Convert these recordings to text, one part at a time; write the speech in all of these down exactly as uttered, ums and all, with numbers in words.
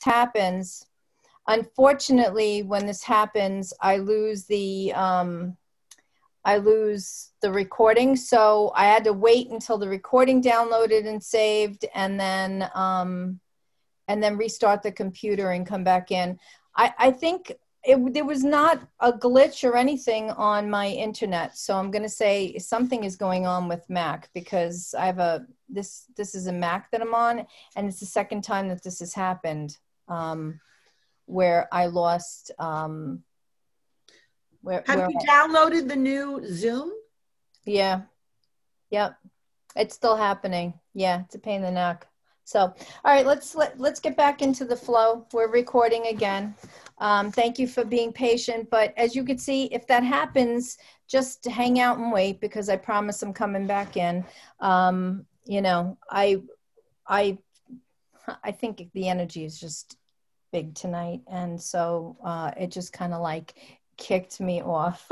happens, unfortunately, when this happens, I lose the, um, I lose the recording. So I had to wait until the recording downloaded and saved, and then, um, and then restart the computer and come back in. I, I think it, there was not a glitch or anything on my internet. So I'm going to say something is going on with Mac, because I have a, this, this is a Mac that I'm on, and it's the second time that this has happened, um, where I lost, um, where, Have where you I, downloaded the new Zoom? yeah. Yep. It's still happening. Yeah. It's a pain in the neck. So, all right, let's, let, let's get back into the flow. We're recording again. Um, thank you for being patient. But as you can see, if that happens, just hang out and wait, because I promise I'm coming back in. Um, you know, I, I, I think the energy is just big tonight. And so uh, it just kind of like kicked me off.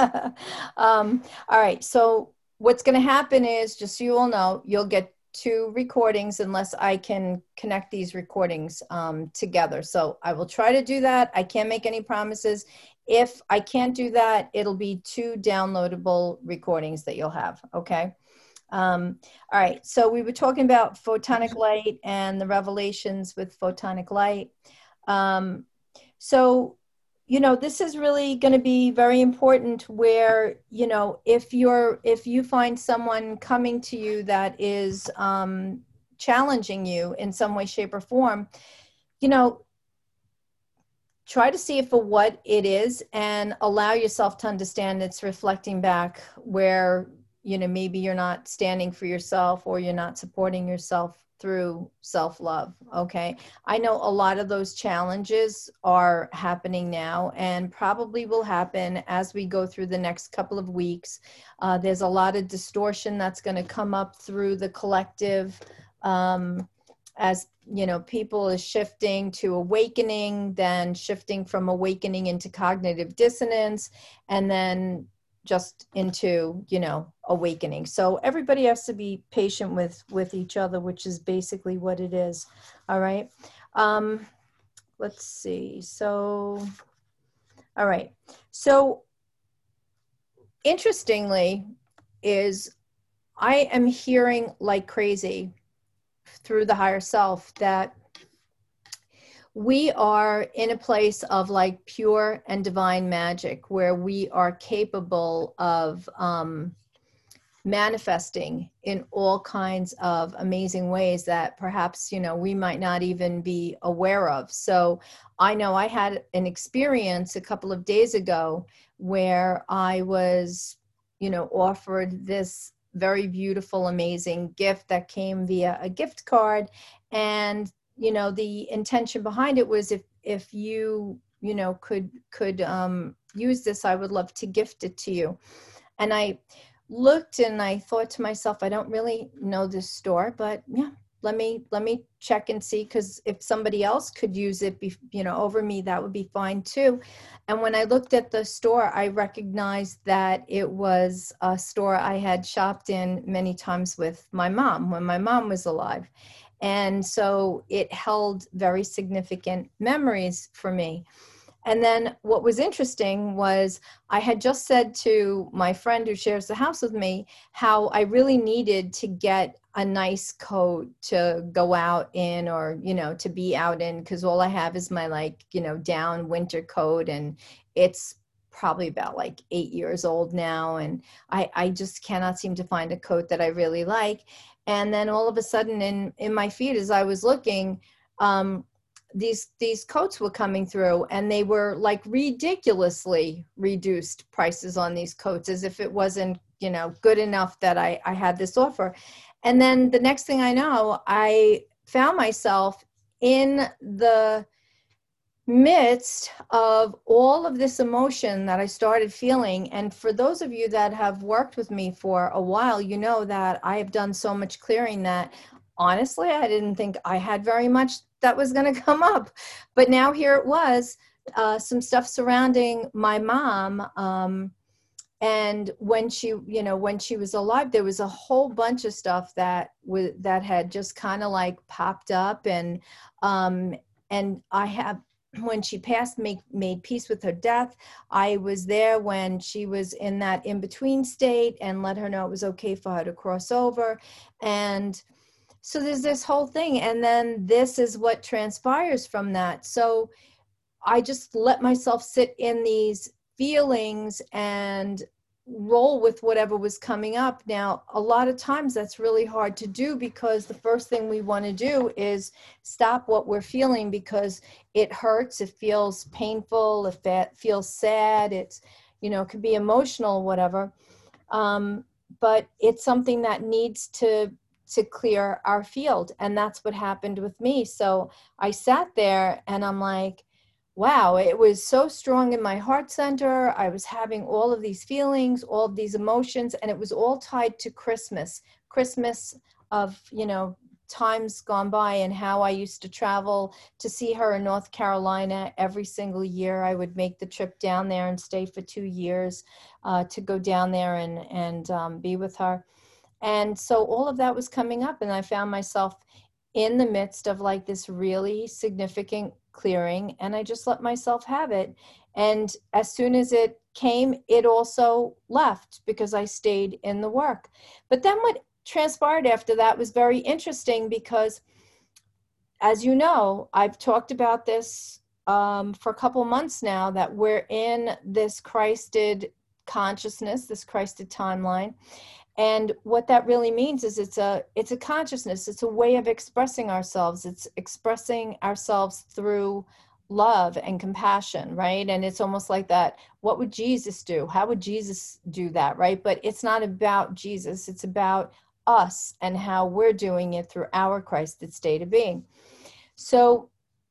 um, all right. So what's going to happen is, just so you all know, you'll get two recordings unless I can connect these recordings um, together. So I will try to do that. I can't make any promises. If I can't do that, it'll be two downloadable recordings that you'll have. Okay. Um, all right. So we were talking about photonic light and the revelations with photonic light. Um, so, you know, this is really going to be very important, where, you know, if you're, if you find someone coming to you that is um, challenging you in some way, shape, or form, you know, try to see it for what it is and allow yourself to understand it's reflecting back where, you know, maybe you're not standing for yourself, or you're not supporting yourself through self-love. Okay. I know a lot of those challenges are happening now, and probably will happen as we go through the next couple of weeks. Uh, there's a lot of distortion that's going to come up through the collective, um, as you know, people is shifting to awakening, then shifting from awakening into cognitive dissonance, and then just into, you know, awakening. So everybody has to be patient with, with each other, which is basically what it is. All right. Um, let's see. So, all right. So interestingly is, I am hearing like crazy through the higher self that we are in a place of like pure and divine magic, where we are capable of um, manifesting in all kinds of amazing ways that perhaps, you know, we might not even be aware of. So I know I had an experience a couple of days ago where I was, you know, offered this very beautiful, amazing gift that came via a gift card. And you know, the intention behind it was, if if you you know could could um use this, I would love to gift it to you. And I looked and I thought to myself, I don't really know this store, but yeah, let me let me check and see, because if somebody else could use it be, you know over me, that would be fine too. And when I looked at the store, I recognized that it was a store I had shopped in many times with my mom when my mom was alive. And so it held very significant memories for me. And then what was interesting was, I had just said to my friend who shares the house with me how I really needed to get a nice coat to go out in, or, you know, to be out in, because all I have is my like, you know, down winter coat, and it's probably about like eight years old now. And I, I just cannot seem to find a coat that I really like. And then all of a sudden in, in my feed, as I was looking, um, these, these coats were coming through, and they were like ridiculously reduced prices on these coats, as if it wasn't, you know, good enough that I, I had this offer. And then the next thing I know, I found myself in the midst of all of this emotion that I started feeling. And for those of you that have worked with me for a while, you know that I have done so much clearing that honestly, I didn't think I had very much that was going to come up. But now here it was, uh, some stuff surrounding my mom. Um, and when she, you know, when she was alive, there was a whole bunch of stuff that was, that had just kind of like popped up. And, um, and I have, when she passed, make, made peace with her death. I was there when she was in that in-between state and let her know it was okay for her to cross over. And so there's this whole thing. And then this is what transpires from that. So I just let myself sit in these feelings and roll with whatever was coming up. Now, a lot of times that's really hard to do, because the first thing we want to do is stop what we're feeling, because it hurts, it feels painful, if it feels sad, it's, you know, it could be emotional, whatever. Um, but it's something that needs to to clear our field. And that's what happened with me. So I sat there and I'm like, wow, it was so strong in my heart center. I was having all of these feelings, all of these emotions, and it was all tied to Christmas, Christmas of, you know, times gone by, and how I used to travel to see her in North Carolina every single year. I would make the trip down there and stay for two years uh, to go down there and, and um, be with her. And so all of that was coming up, and I found myself in the midst of like this really significant clearing, and I just let myself have it. And as soon as it came, it also left, because I stayed in the work. But then what transpired after that was very interesting, because as you know, I've talked about this um, for a couple months now, that we're in this Christed consciousness, this Christed timeline. And what that really means is it's a it's a consciousness. It's a way of expressing ourselves. It's expressing ourselves through love and compassion, right? And it's almost like that. What would Jesus do? How would Jesus do that, right? But it's not about Jesus. It's about us and how we're doing it through our Christed state of being. So,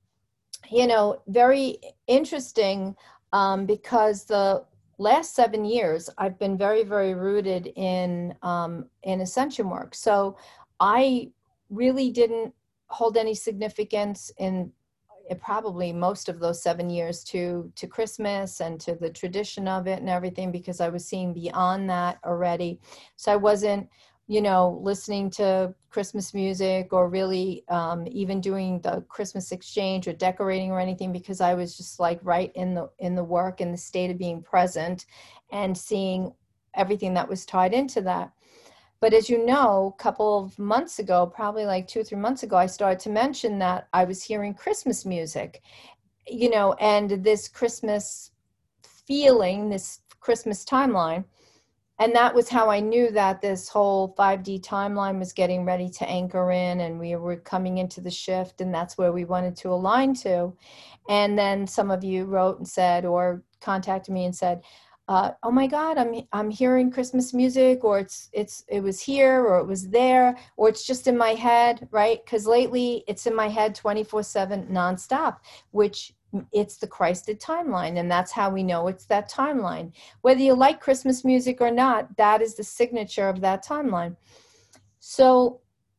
you know, very interesting, um, because the last seven years, I've been very, very rooted in um, in ascension work. So I really didn't hold any significance in uh, probably most of those seven years to to Christmas and to the tradition of it and everything, because I was seeing beyond that already. So I wasn't, you know, listening to Christmas music, or really um, even doing the Christmas exchange or decorating or anything, because I was just like right in the in the work, in the state of being present and seeing everything that was tied into that. But as you know, a couple of months ago, probably like two or three months ago, I started to mention that I was hearing Christmas music, you know, and this Christmas feeling, this Christmas timeline. And that was how I knew that this whole five D timeline was getting ready to anchor in, and we were coming into the shift, and that's where we wanted to align to. And then some of you wrote and said, or contacted me and said, uh, oh my God, I'm I'm hearing Christmas music, or it's it's it was here, or it was there, or it's just in my head, right? Because lately it's in my head twenty-four seven nonstop, which it's the Christed timeline. And that's how we know it's that timeline. Whether you like Christmas music or not, that is the signature of that timeline. So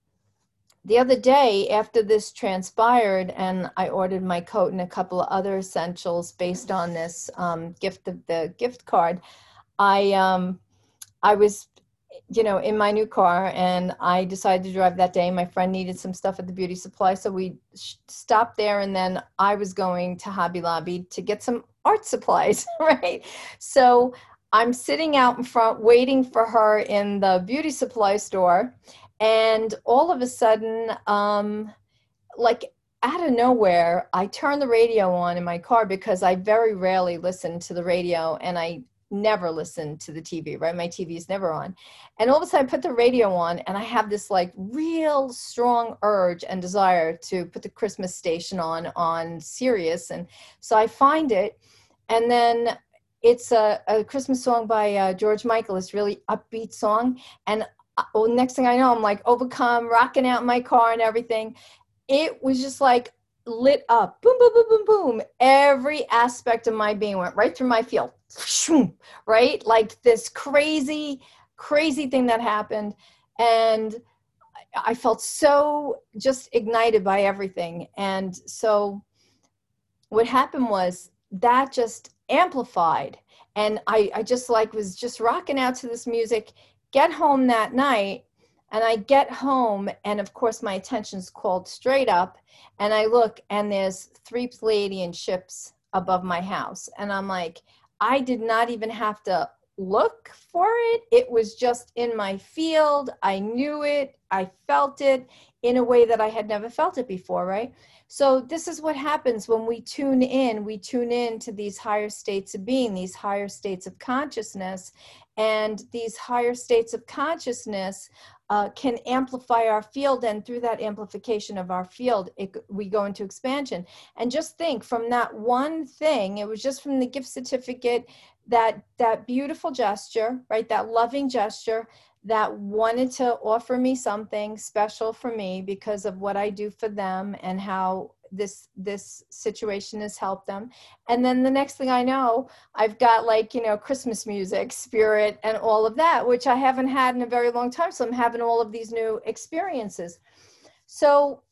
the other day, after this transpired, and I ordered my coat and a couple of other essentials based on this um, gift of the gift card, I um, I was, you know, in my new car, and I decided to drive that day. My friend needed some stuff at the beauty supply, so we sh- stopped there, and then I was going to Hobby Lobby to get some art supplies, right? So I'm sitting out in front waiting for her in the beauty supply store, and all of a sudden, um, like out of nowhere, I turn the radio on in my car, because I very rarely listen to the radio, and I never listen to the T V, right? My T V is never on. And all of a sudden I put the radio on, and I have this like real strong urge and desire to put the Christmas station on, on Sirius. And so I find it, and then it's a, a Christmas song by uh, George Michael, this really upbeat song. And uh, well, next thing I know, I'm like overcome, rocking out in my car and everything. It was just like lit up, boom, boom, boom, boom, boom. Every aspect of my being went right through my field, right? Like this crazy, crazy thing that happened. And I felt so just ignited by everything. And so what happened was that just amplified. And I, I just like was just rocking out to this music, get home that night. And I get home, and of course my attention's called straight up, and I look, and there's three Pleiadian ships above my house. And I'm like, I did not even have to look for it. It was just in my field. I knew it. I felt it in a way that I had never felt it before, right? So this is what happens when we tune in. We tune in to these higher states of being, these higher states of consciousness. And these higher states of consciousness uh, can amplify our field. And through that amplification of our field, it, we go into expansion. And just think, from that one thing, it was just from the gift certificate, that that beautiful gesture, right? That loving gesture that wanted to offer me something special for me because of what I do for them and how this this situation has helped them. And then the next thing I know, I've got, like, you know, Christmas music, spirit, and all of that, which I haven't had in a very long time. So I'm having all of these new experiences. So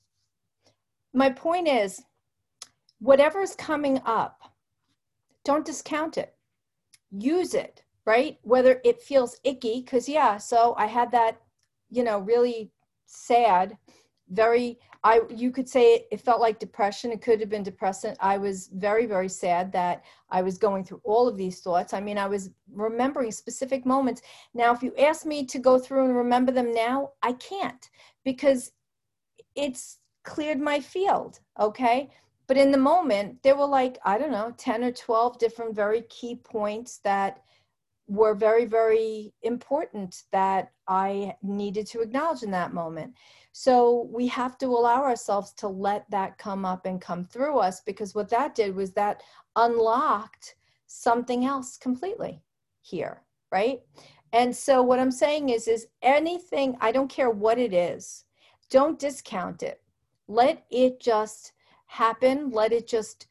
my point is, whatever's coming up, don't discount it. Use it, right? Whether it feels icky, because yeah, so I had that, you know, really sad, very, I, you could say it, it felt like depression. It could have been depressant. I was very, very sad that I was going through all of these thoughts. I mean, I was remembering specific moments. Now, if you ask me to go through and remember them now, I can't, because it's cleared my field, okay? But in the moment, there were, like, I don't know, ten or twelve different very key points that were very, very important that I needed to acknowledge in that moment. So we have to allow ourselves to let that come up and come through us, because what that did was that unlocked something else completely here, right? And so what I'm saying is, is anything, I don't care what it is, don't discount it. Let it just happen. Let it just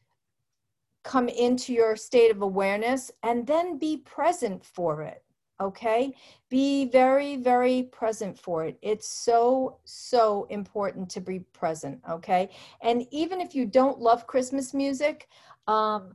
come into your state of awareness, and then be present for it. Okay? Be very, very present for it. It's so, so important to be present. Okay? And even if you don't love Christmas music, um,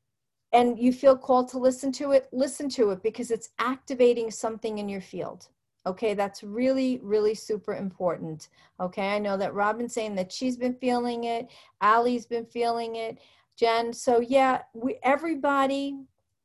and you feel called to listen to it, listen to it, because it's activating something in your field. Okay, that's really, really super important. Okay, I know that Robin's saying that she's been feeling it. Allie's been feeling it. Jen, so yeah, we, everybody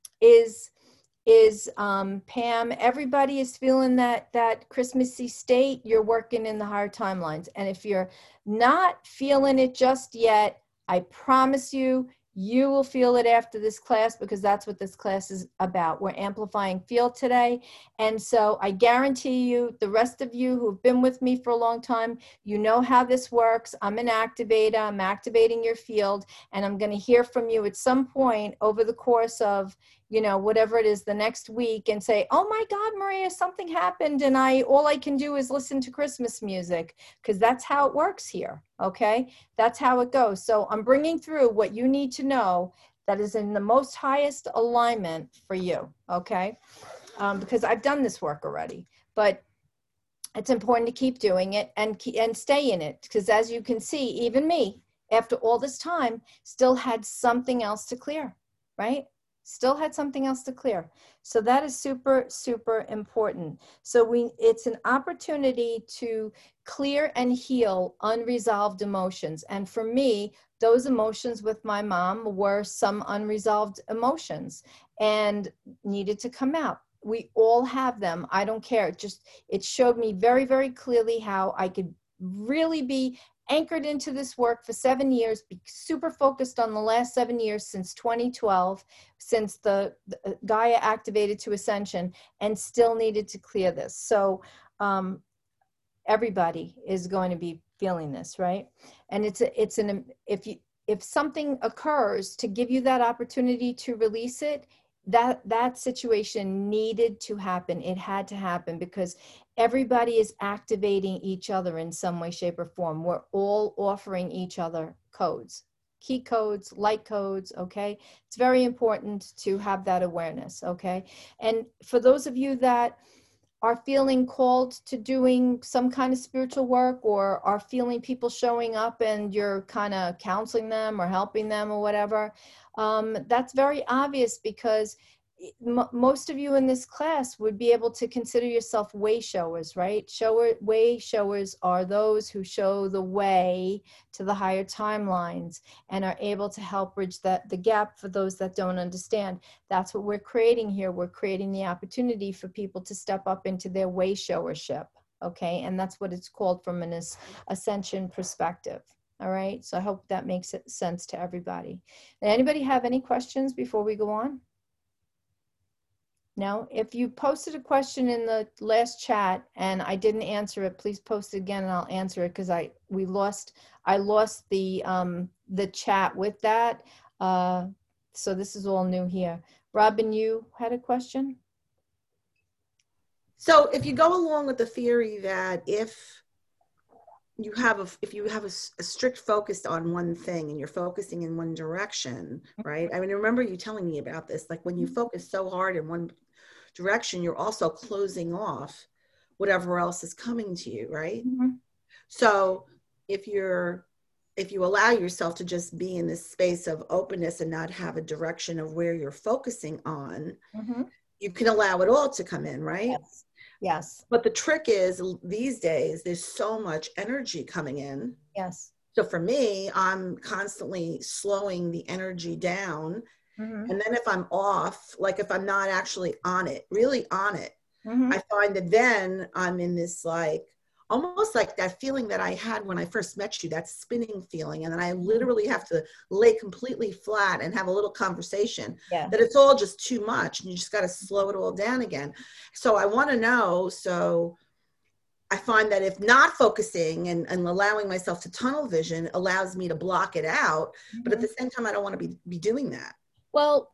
is, is um, Pam, everybody is feeling that, that Christmassy state. You're working in the higher timelines. And if you're not feeling it just yet, I promise you, you will feel it after this class, because that's what this class is about. We're amplifying field today. And so I guarantee you, the rest of you who've been with me for a long time, you know how this works. I'm an activator. I'm activating your field. And I'm going to hear from you at some point over the course of, you know, whatever it is, the next week, and say, oh my God, Maria, something happened. And I, all I can do is listen to Christmas music, because that's how it works here. Okay. That's how it goes. So I'm bringing through what you need to know that is in the most highest alignment for you. Okay. Um, because I've done this work already, but it's important to keep doing it and, and stay in it. Because as you can see, even me, after all this time, still had something else to clear, right? Still had something else to clear. So that is super, super important. So we, it's an opportunity to clear and heal unresolved emotions. And for me, those emotions with my mom were some unresolved emotions and needed to come out. We all have them. I don't care. It just, it showed me very, very clearly how I could really be anchored into this work for seven years, be super focused on the last seven years since twenty twelve, since the, the Gaia activated to Ascension, and still needed to clear this. So um, everybody is going to be feeling this, right? And it's a, it's an, if you, if something occurs to give you that opportunity to release it, that that situation needed to happen. It had to happen, because everybody is activating each other in some way, shape, or form. We're all offering each other codes, key codes, light codes, okay? It's very important to have that awareness, okay? And for those of you that are feeling called to doing some kind of spiritual work, or are feeling people showing up and you're kind of counseling them or helping them or whatever, um, that's very obvious, because m- most of you in this class would be able to consider yourself way showers, right? Shower way showers are those who show the way to the higher timelines and are able to help bridge that the gap for those that don't understand. That's what we're creating here. We're creating the opportunity for people to step up into their way showership, okay? And that's what it's called from an as- ascension perspective. All right, so I hope that makes it sense to everybody. Anybody have any questions before we go on? No, if you posted a question in the last chat and I didn't answer it, please post it again and I'll answer it, because I we lost I lost the um the chat with that. Uh, so this is all new here. Robin, you had a question? So if you go along with the theory that if you have a if you have a, a strict focus on one thing and you're focusing in one direction, right? I mean, I remember you telling me about this, like when you focus so hard in one direction, you're also closing off whatever else is coming to you, right? Mm-hmm. So if you're if you allow yourself to just be in this space of openness and not have a direction of where you're focusing on, Mm-hmm. you can allow it all to come in, right? Yes. Yes. But the trick is, these days there's so much energy coming in. Yes. So for me, I'm constantly slowing the energy down. Mm-hmm. And then if I'm off, like if I'm not actually on it, really on it, Mm-hmm. I find that then I'm in this, like, almost like that feeling that I had when I first met you, that spinning feeling. And then I literally have to lay completely flat and have a little conversation, Yeah. that it's all just too much and you just got to slow it all down again. So I want to know, so I find that if not focusing and, and allowing myself to tunnel vision allows me to block it out, Mm-hmm. but at the same time, I don't want to be, be doing that. Well,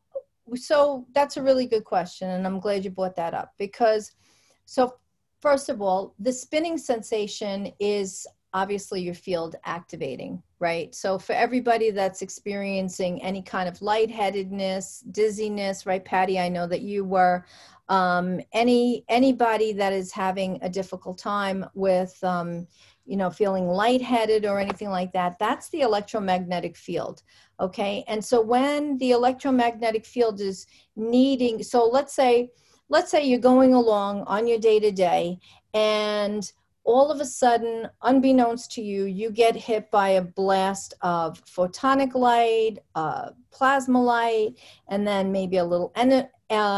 so that's a really good question, and I'm glad you brought that up, because so first of all, the spinning sensation is obviously your field activating, right? So for everybody that's experiencing any kind of lightheadedness, dizziness, right, Patty, I know that you were, um, any anybody that is having a difficult time with, um, you know, feeling lightheaded or anything like that, that's the electromagnetic field. Okay. And so when the electromagnetic field is needing, so let's say, let's say you're going along on your day to day, and all of a sudden, unbeknownst to you, you get hit by a blast of photonic light, uh, plasma light, and then maybe a little uh,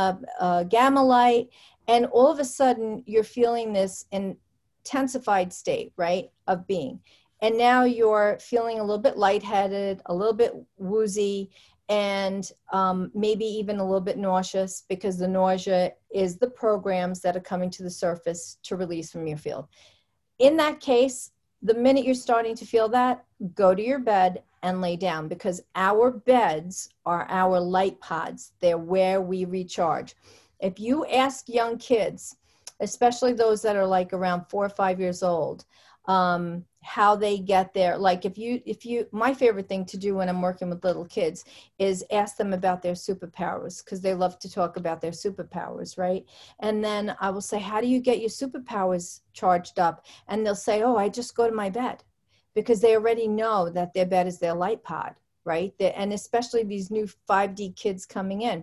uh, gamma light. And all of a sudden, you're feeling this intensified state, right, of being. And now you're feeling a little bit lightheaded, a little bit woozy, and um, maybe even a little bit nauseous, because the nausea is the programs that are coming to the surface to release from your field. In that case, the minute you're starting to feel that, go to your bed and lay down, because our beds are our light pods. They're where we recharge. If you ask young kids, especially those that are like around four or five years old, um, how they get there. Like if you, if you, my favorite thing to do when I'm working with little kids is ask them about their superpowers, because they love to talk about their superpowers, right? And then I will say, how do you get your superpowers charged up? And they'll say, oh, I just go to my bed, because they already know that their bed is their light pod, right? And especially these new five D kids coming in.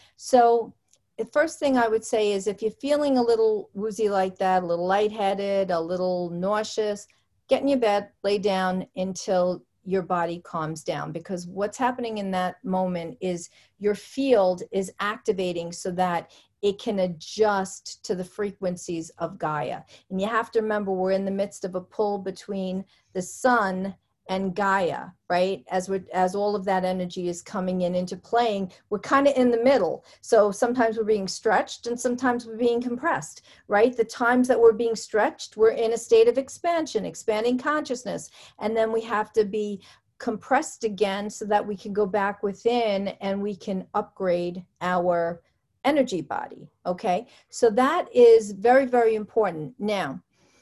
So the first thing I would say is, if you're feeling a little woozy like that, a little lightheaded, a little nauseous, get in your bed, lay down until your body calms down, because what's happening in that moment is your field is activating so that it can adjust to the frequencies of Gaia. And you have to remember, we're in the midst of a pull between the sun and Gaia, right? As we're, as all of that energy is coming in into playing, we're kind of in the middle. So sometimes we're being stretched and sometimes we're being compressed, right? The times that we're being stretched, we're in a state of expansion, expanding consciousness. And then we have to be compressed again so that we can go back within and we can upgrade our energy body, okay? So that is very, very important. Now,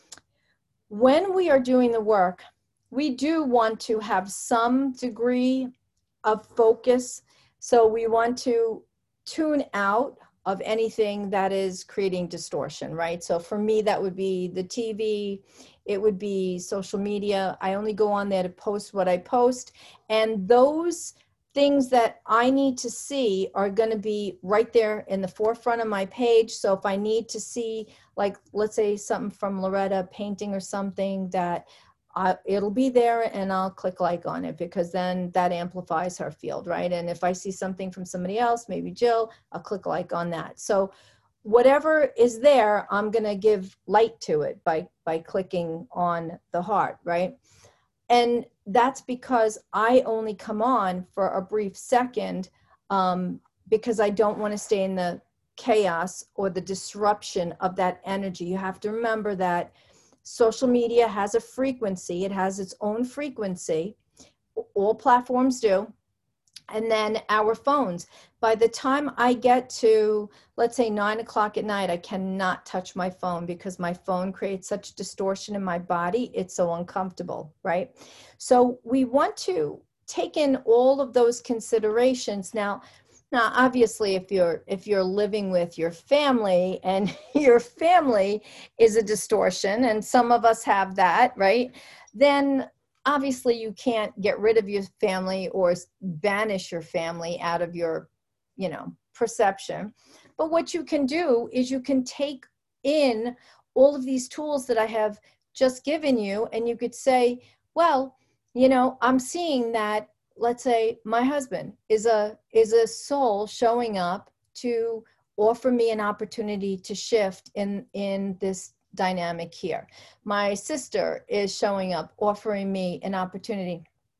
when we are doing the work, we do want to have some degree of focus. So we want to tune out of anything that is creating distortion, right? So for me, that would be the T V, it would be social media. I only go on there to post what I post. And those things that I need to see are going to be right there in the forefront of my page. So if I need to see, like, let's say something from Loretta painting or something, that I, it'll be there and I'll click like on it, because then that amplifies her field, right? And if I see something from somebody else, maybe Jill, I'll click like on that. So whatever is there, I'm going to give light to it by, by clicking on the heart, right? And that's because I only come on for a brief second, um, because I don't want to stay in the chaos or the disruption of that energy. You have to remember that social media has a frequency. It has its own frequency. All platforms do. And then our phones. By the time I get to, let's say, nine o'clock at night, I cannot touch my phone because my phone creates such distortion in my body. It's so uncomfortable, right? So we want to take in all of those considerations. Now, now, obviously, if you're if you're living with your family and your family is a distortion, and some of us have that, right? Then obviously you can't get rid of your family or banish your family out of your, you know, perception. But what you can do is you can take in all of these tools that I have just given you, and you could say, well, you know, I'm seeing that, let's say my husband is a is a soul showing up to offer me an opportunity to shift in in this dynamic here. My sister is showing up, offering me an opportunity.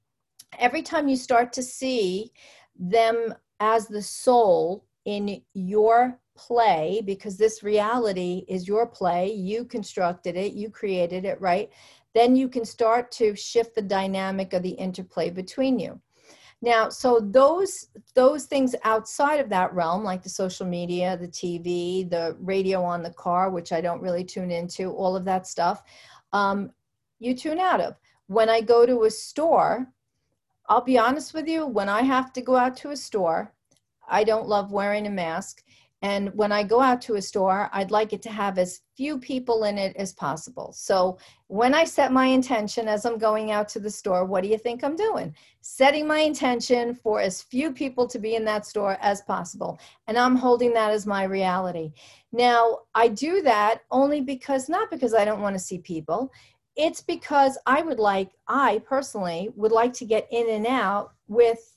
Every time you start to see them as the soul in your play, because this reality is your play, you constructed it, you created it, right? Then you can start to shift the dynamic of the interplay between you. Now, so those those things outside of that realm, like the social media, the T V, the radio on the car, which I don't really tune into, all of that stuff, um, you tune out of. When I go to a store, I'll be honest with you, when I have to go out to a store, I don't love wearing a mask. And when I go out to a store, I'd like it to have as few people in it as possible. So when I set my intention as I'm going out to the store, what do you think I'm doing? Setting my intention for as few people to be in that store as possible. And I'm holding that as my reality. Now, I do that only because, not because I don't want to see people. It's because I would like, I personally would like to get in and out with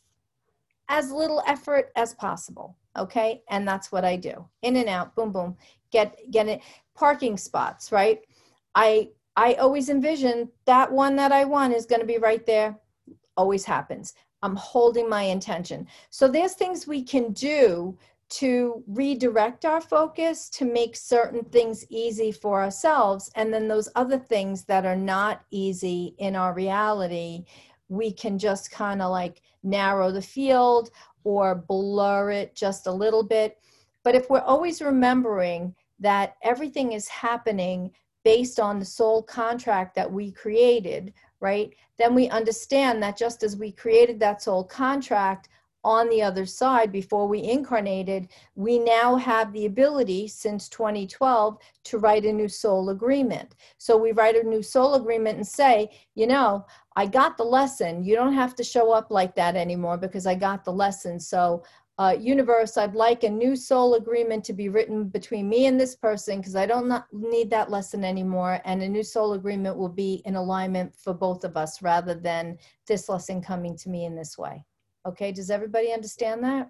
as little effort as possible. Okay. And that's what I do. In and out, boom, boom, get, get it. Parking spots, right? I, I always envision that one that I want is going to be right there. Always happens. I'm holding my intention. So there's things we can do to redirect our focus to make certain things easy for ourselves. And then those other things that are not easy in our reality, we can just kind of like narrow the field or blur it just a little bit. But if we're always remembering that everything is happening based on the soul contract that we created, right? Then we understand that just as we created that soul contract on the other side before we incarnated, we now have the ability since twenty twelve to write a new soul agreement. So we write a new soul agreement and say, you know, I got the lesson. You don't have to show up like that anymore because I got the lesson. So uh, universe, I'd like a new soul agreement to be written between me and this person because I don't not need that lesson anymore. And a new soul agreement will be in alignment for both of us rather than this lesson coming to me in this way. Okay, does everybody understand that?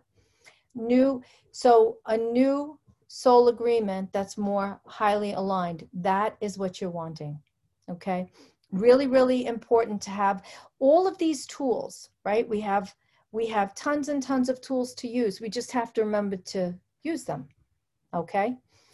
New, so a new soul agreement that's more highly aligned, that is what you're wanting, okay? Really, really important to have all of these tools, right? We have, we have tons and tons of tools to use. We just have to remember to use them, okay?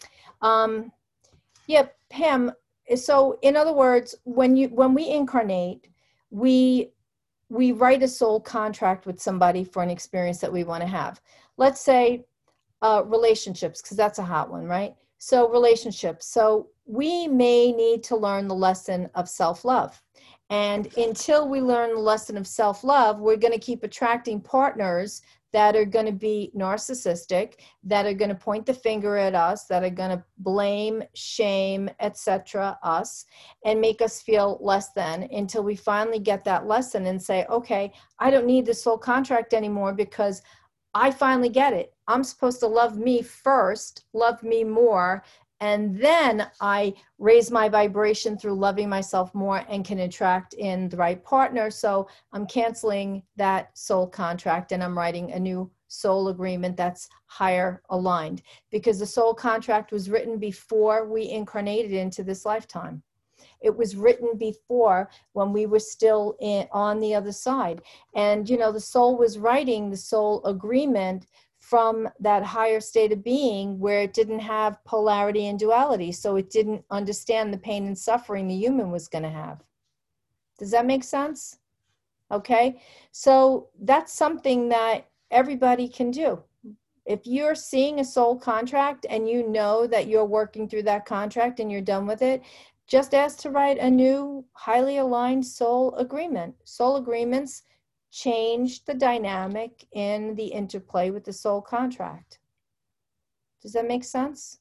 Um, yeah, Pam, so in other words, when you, when we incarnate, we, we write a soul contract with somebody for an experience that we want to have. Let's say uh, relationships, because that's a hot one, right? So relationships. So we may need to learn the lesson of self-love. And until we learn the lesson of self-love, we're going to keep attracting partners that are going to be narcissistic, that are going to point the finger at us, that are going to blame, shame, et cetera us, and make us feel less than, until we finally get that lesson and say, okay, I don't need this soul contract anymore because I finally get it. I'm supposed to love me first, love me more, and then I raise my vibration through loving myself more and can attract in the right partner. So I'm canceling that soul contract and I'm writing a new soul agreement that's higher aligned, because the soul contract was written before we incarnated into this lifetime. It was written before, when we were still in, on the other side. And, you know, the soul was writing the soul agreement from that higher state of being where it didn't have polarity and duality. So it didn't understand the pain and suffering the human was going to have. Does that make sense? Okay. So that's something that everybody can do. If you're seeing a soul contract and you know that you're working through that contract and you're done with it, just ask to write a new highly aligned soul agreement. Soul agreements change the dynamic in the interplay with the soul contract. Does that make sense?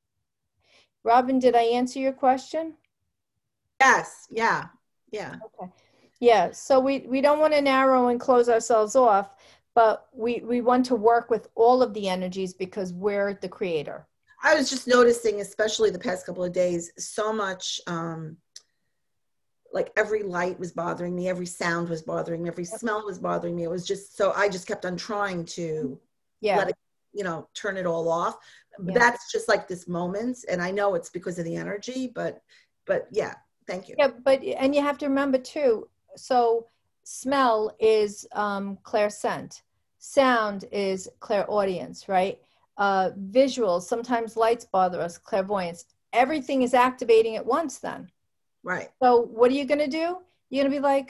Robin, did I answer your question? Yes. Yeah. Yeah. Okay. Yeah. So we, we don't want to narrow and close ourselves off, but we, we want to work with all of the energies because we're the creator. I was just noticing, especially the past couple of days, so much, um, like every light was bothering me, every sound was bothering me, every smell was bothering me. It was just, so I just kept on trying to Yeah. let it, you know, turn it all off. Yeah. That's just like this moment. And I know it's because of the energy, but, but yeah, thank you. Yeah, but, and you have to remember too, so smell is um, clairscent. Sound is clairaudience, right? Uh, visuals, sometimes lights bother us, clairvoyance. Everything is activating at once then. Right. So what are you going to do? You're going to be like,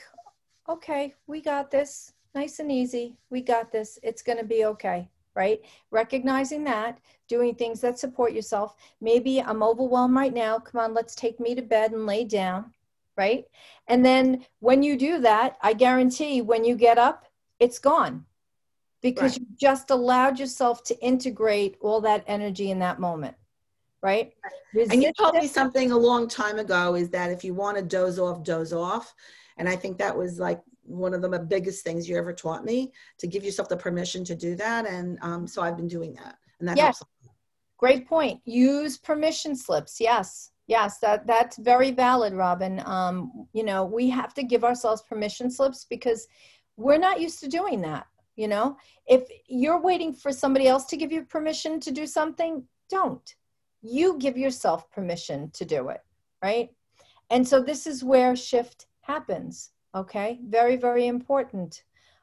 okay, we got this. Nice and easy. We got this. It's going to be okay, right? Recognizing that, doing things that support yourself. Maybe I'm overwhelmed right now. Come on, let's take me to bed and lay down, right? And then when you do that, I guarantee when you get up, it's gone. Because right. You just allowed yourself to integrate all that energy in that moment, right? Resist and you told me something a long time ago, is that if you want to doze off, doze off. And I think that was like one of the biggest things you ever taught me, to give yourself the permission to do that. And um, so I've been doing that, and that yes. helps. Great point. Use permission slips. Yes. Yes, that, that's very valid, Robin. Um, you know, we have to give ourselves permission slips because we're not used to doing that. You know, if you're waiting for somebody else to give you permission to do something, don't. You give yourself permission to do it, right? And so this is where shift happens, okay? Very, very important.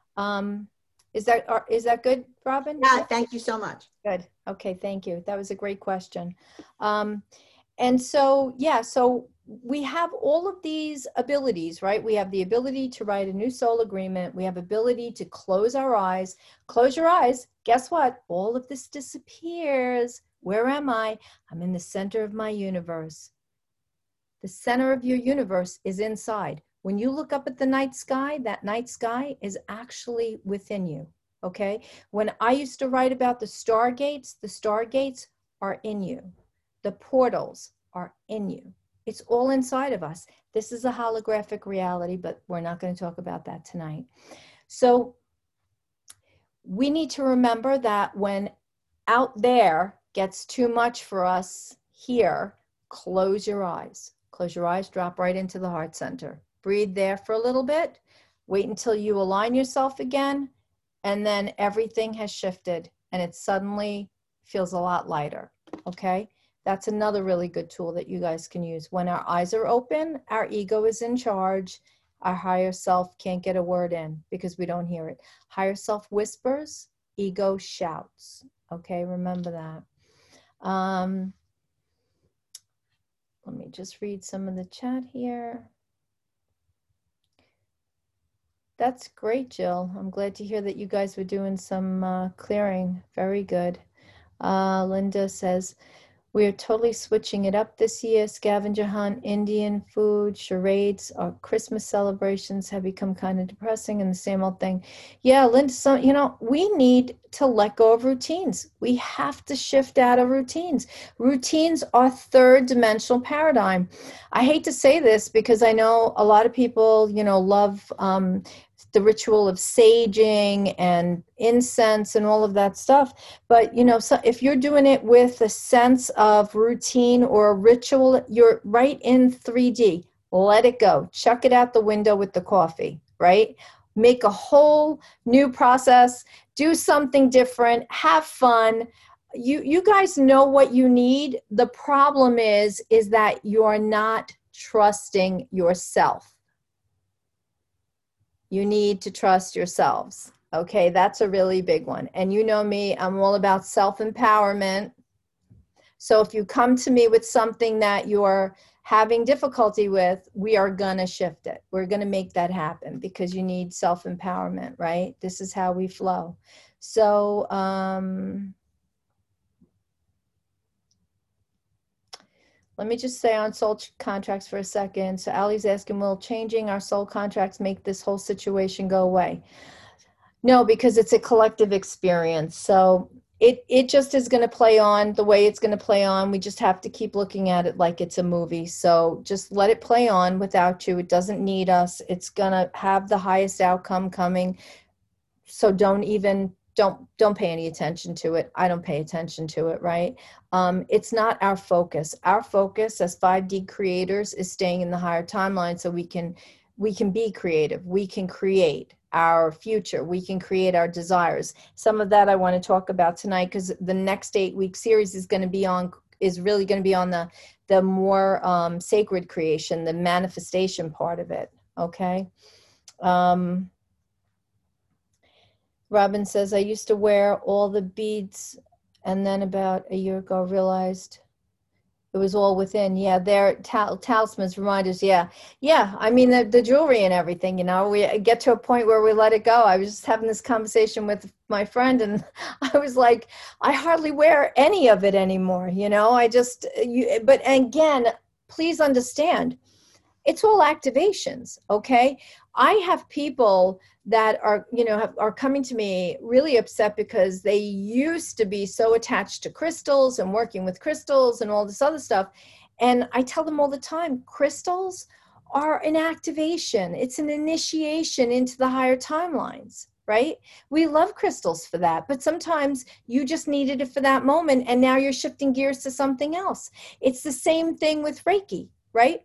Um, is that, are, is that good, Robin? Yeah, thank you so much. Good. Okay, thank you. That was a great question. Um, and so, yeah, so we have all of these abilities, right? We have the ability to write a new soul agreement. We have ability to close our eyes. Close your eyes. Guess what? All of this disappears. Where am I? I'm in the center of my universe. The center of your universe is inside. When you look up at the night sky, that night sky is actually within you, okay? When I used to write about the stargates, the stargates are in you. The portals are in you. It's all inside of us. This is a holographic reality, but we're not going to talk about that tonight. So we need to remember that when out there gets too much for us here, close your eyes. Close your eyes, drop right into the heart center. Breathe there for a little bit. Wait until you align yourself again, and then everything has shifted and it suddenly feels a lot lighter, okay? That's another really good tool that you guys can use. When our eyes are open, our ego is in charge. Our higher self can't get a word in because we don't hear it. Higher self whispers, ego shouts, okay? Remember that. Um, let me just read some of the chat here. That's great, Jill. I'm glad to hear that you guys were doing some uh, clearing. Very good. Uh, Linda says, We are totally switching it up this year. Scavenger hunt, Indian food, charades, our Christmas celebrations have become kind of depressing and the same old thing. Yeah, Linda, so, you know, we need to let go of routines. We have to shift out of routines. Routines are third dimensional paradigm. I hate to say this because I know a lot of people, you know, love um, the ritual of saging and incense and all of that stuff. But, you know, so if you're doing it with a sense of routine or a ritual, you're right in three D. Let it go. Chuck it out the window with the coffee, right? Make a whole new process. Do something different. Have fun. You, you guys know what you need. The problem is, is that you're not trusting yourself. You need to trust yourselves. Okay, that's a really big one. And you know me, I'm all about self-empowerment. So if you come to me with something that you're having difficulty with, we are going to shift it. We're going to make that happen because you need self-empowerment, right? This is how we flow. So, um, let me just say on soul contracts for a second. So Ali's asking, will changing our soul contracts make this whole situation go away? No, because it's a collective experience. So it, it just is going to play on the way it's going to play on. We just have to keep looking at it like it's a movie. So just let it play on without you. It doesn't need us. It's going to have the highest outcome coming. So don't even don't don't pay any attention to it. I don't pay attention to it, right? Um, it's not our focus. Our focus as five D creators is staying in the higher timeline so we can we can be creative. We can create our future. We can create our desires. Some of that I want to talk about tonight because the next eight week series is going to be on is really going to be on the the more um, sacred creation, the manifestation part of it. Okay. Um, Robin says, I used to wear all the beads and then about a year ago realized it was all within. Yeah, they're tal- talismans, reminders. Yeah. Yeah. I mean, the, the jewelry and everything, you know, we get to a point where we let it go. I was just having this conversation with my friend and I was like, I hardly wear any of it anymore. You know, I just, you, but again, please understand, it's all activations. Okay. I have people that are, you know, have, are coming to me really upset because they used to be so attached to crystals and working with crystals and all this other stuff. And I tell them all the time, crystals are an activation. It's an initiation into the higher timelines, right? We love crystals for that, but sometimes you just needed it for that moment. And now you're shifting gears to something else. It's the same thing with Reiki, right?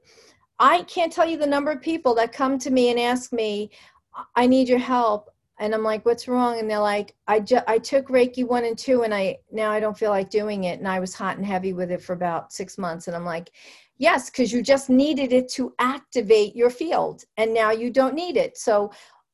I can't tell you the number of people that come to me and ask me, I need your help. And I'm like, what's wrong? And they're like, I, ju- I took Reiki one and two and I, now I don't feel like doing it. And I was hot and heavy with it for about six months. And I'm like, yes, because you just needed it to activate your field. And now you don't need it. So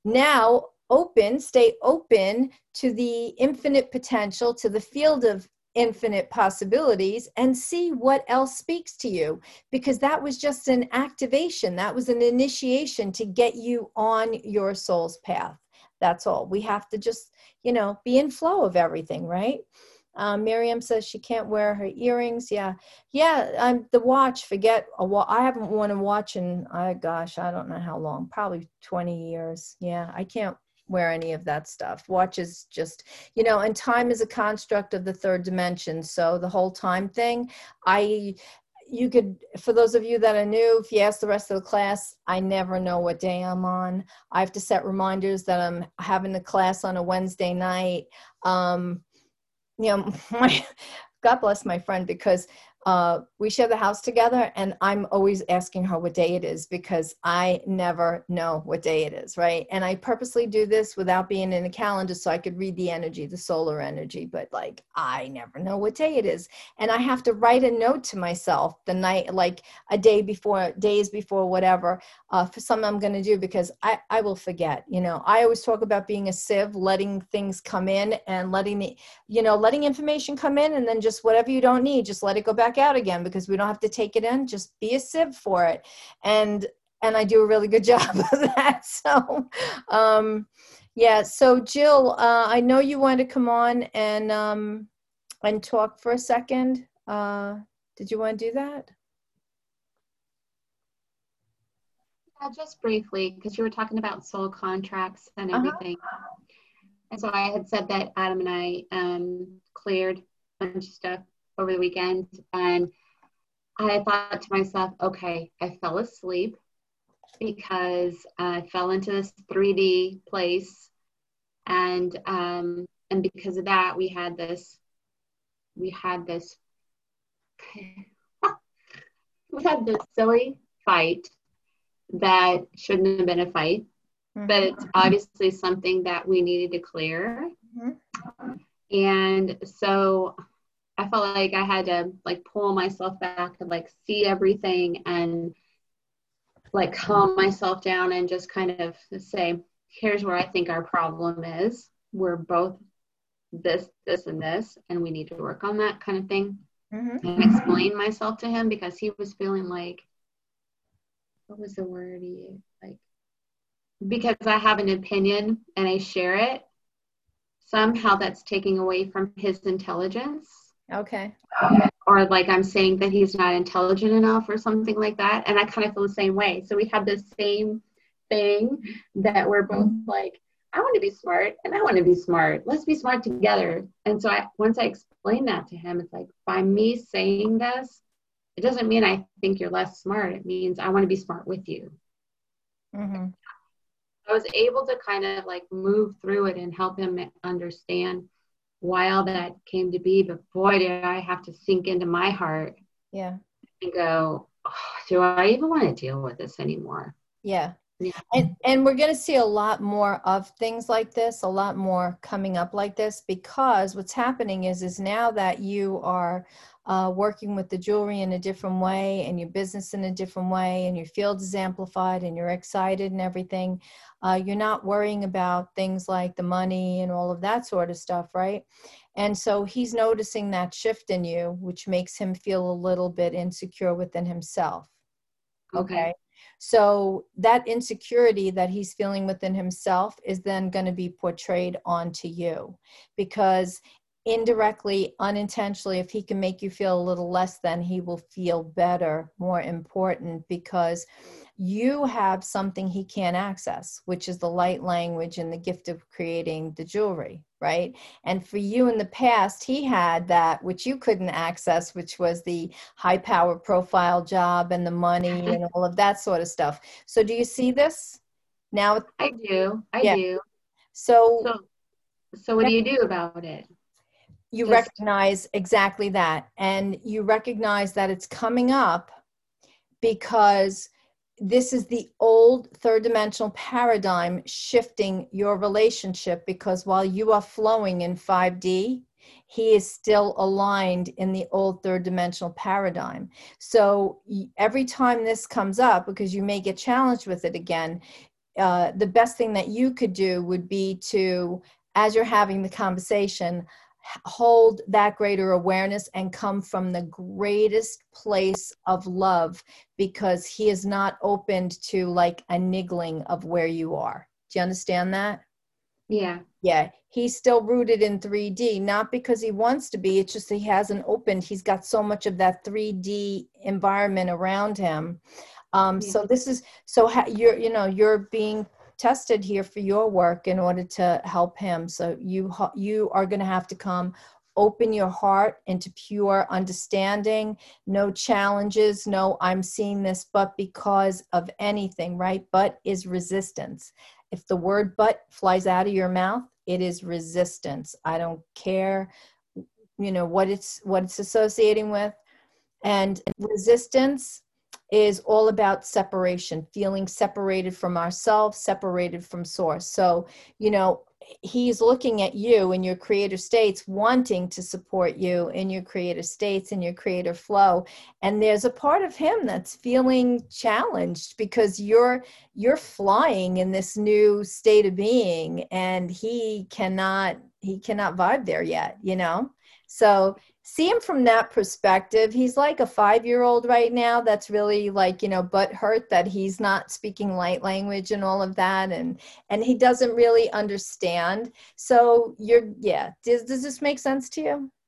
now open, stay open to the infinite potential, to the field of infinite possibilities, and see what else speaks to you, because that was just an activation. That was an initiation to get you on your soul's path. That's all. We have to just, you know, be in flow of everything, right? Um, Miriam says she can't wear her earrings. Yeah. Yeah. Um, the watch, forget a wa- I haven't worn a watch in, oh gosh, I don't know how long, probably twenty years. Yeah. I can't wear any of that stuff. Watches just, you know, and time is a construct of the third dimension. So the whole time thing, I, you could, for those of you that are new, if you ask the rest of the class, I never know what day I'm on. I have to set reminders that I'm having a class on a Wednesday night. Um, you know, my, God bless my friend, because uh, we share the house together and I'm always asking her what day it is because I never know what day it is, right? And I purposely do this without being in a calendar so I could read the energy, the solar energy, but like, I never know what day it is. And I have to write a note to myself the night, like a day before, days before, whatever, uh, for something I'm going to do because I, I will forget. You know, I always talk about being a sieve, letting things come in and letting the, you know, letting information come in and then just whatever you don't need, just let it go back out again because we don't have to take it in. Just be a sieve for it. And, and I do a really good job of that. So, um, yeah. So Jill, uh, I know you want to come on and, um, and talk for a second. Uh, did you want to do that? Yeah, just briefly, because you were talking about soul contracts and Uh-huh. everything. And so I had said that Adam and I um, cleared a bunch of stuff over the weekend. And I thought to myself, okay, I fell asleep because I fell into this three D place. And um, and because of that, we had this, we had this, we had this silly fight that shouldn't have been a fight, Mm-hmm. but it's obviously something that we needed to clear. Mm-hmm. And so I felt like I had to like pull myself back and like see everything and like calm myself down and just kind of say, here's where I think our problem is. We're both this, this, and this, and we need to work on that kind of thing. Mm-hmm. And explain myself to him because he was feeling like, what was the word he used? Like, because I have an opinion and I share it, somehow that's taking away from his intelligence. Okay. Or like I'm saying that he's not intelligent enough or something like that. And I kind of feel the same way. So we have this same thing that we're both like, I want to be smart and I want to be smart. Let's be smart together. And so I, once I explained that to him, it's like, by me saying this, it doesn't mean I think you're less smart. It means I want to be smart with you. Mm-hmm. I was able to kind of like move through it and help him understand why all that came to be. But boy, did I have to sink into my heart. Yeah. And go, oh, do I even want to deal with this anymore? Yeah. Yeah. And and we're going to see a lot more of things like this, a lot more coming up like this, because what's happening is is now that you are uh, working with the jewelry in a different way and your business in a different way and your field is amplified and you're excited and everything, uh, you're not worrying about things like the money and all of that sort of stuff, right? And so he's noticing that shift in you, which makes him feel a little bit insecure within himself. Okay. Okay. So that insecurity that he's feeling within himself is then going to be portrayed onto you, because indirectly, unintentionally, if he can make you feel a little less than, he will feel better, more important, because you have something he can't access, which is the light language and the gift of creating the jewelry, right? And for you in the past, he had that, which you couldn't access, which was the high power profile job and the money and all of that sort of stuff. So do you see this now? I do. I Yeah. do. So, So, so what do you do about it? you Just, recognize exactly that. And you recognize that it's coming up because this is the old third dimensional paradigm shifting your relationship, because while you are flowing in five D, he is still aligned in the old third dimensional paradigm. So every time this comes up, because you may get challenged with it again, uh, the best thing that you could do would be to, as you're having the conversation, hold that greater awareness and come from the greatest place of love, because he is not opened to like a niggling of where you are. Do you understand that? yeah. Yeah. He's still rooted in three D, not because he wants to be, it's just he hasn't opened. He's got so much of that three D environment around him. Um, Yeah. so this is, so ha- you're, you know, you're being tested here for your work in order to help him. So you, you are going to have to come open your heart into pure understanding, no challenges, no, I'm seeing this, but because of anything, right? But is resistance. If the word but flies out of your mouth, it is resistance. I don't care, you know, what it's, what it's associating with. And resistance is all about separation, feeling separated from ourselves, separated from source. So, you know, he's looking at you in your creative states, wanting to support you in your creative states, in your creative flow. And there's a part of him that's feeling challenged because you're, you're flying in this new state of being, and he cannot, he cannot vibe there yet, you know? So see him from that perspective. He's like a five-year-old right now that's really like, you know, butt hurt that he's not speaking light language and all of that. And, and he doesn't really understand. So you're, yeah. Does, does this make sense to you?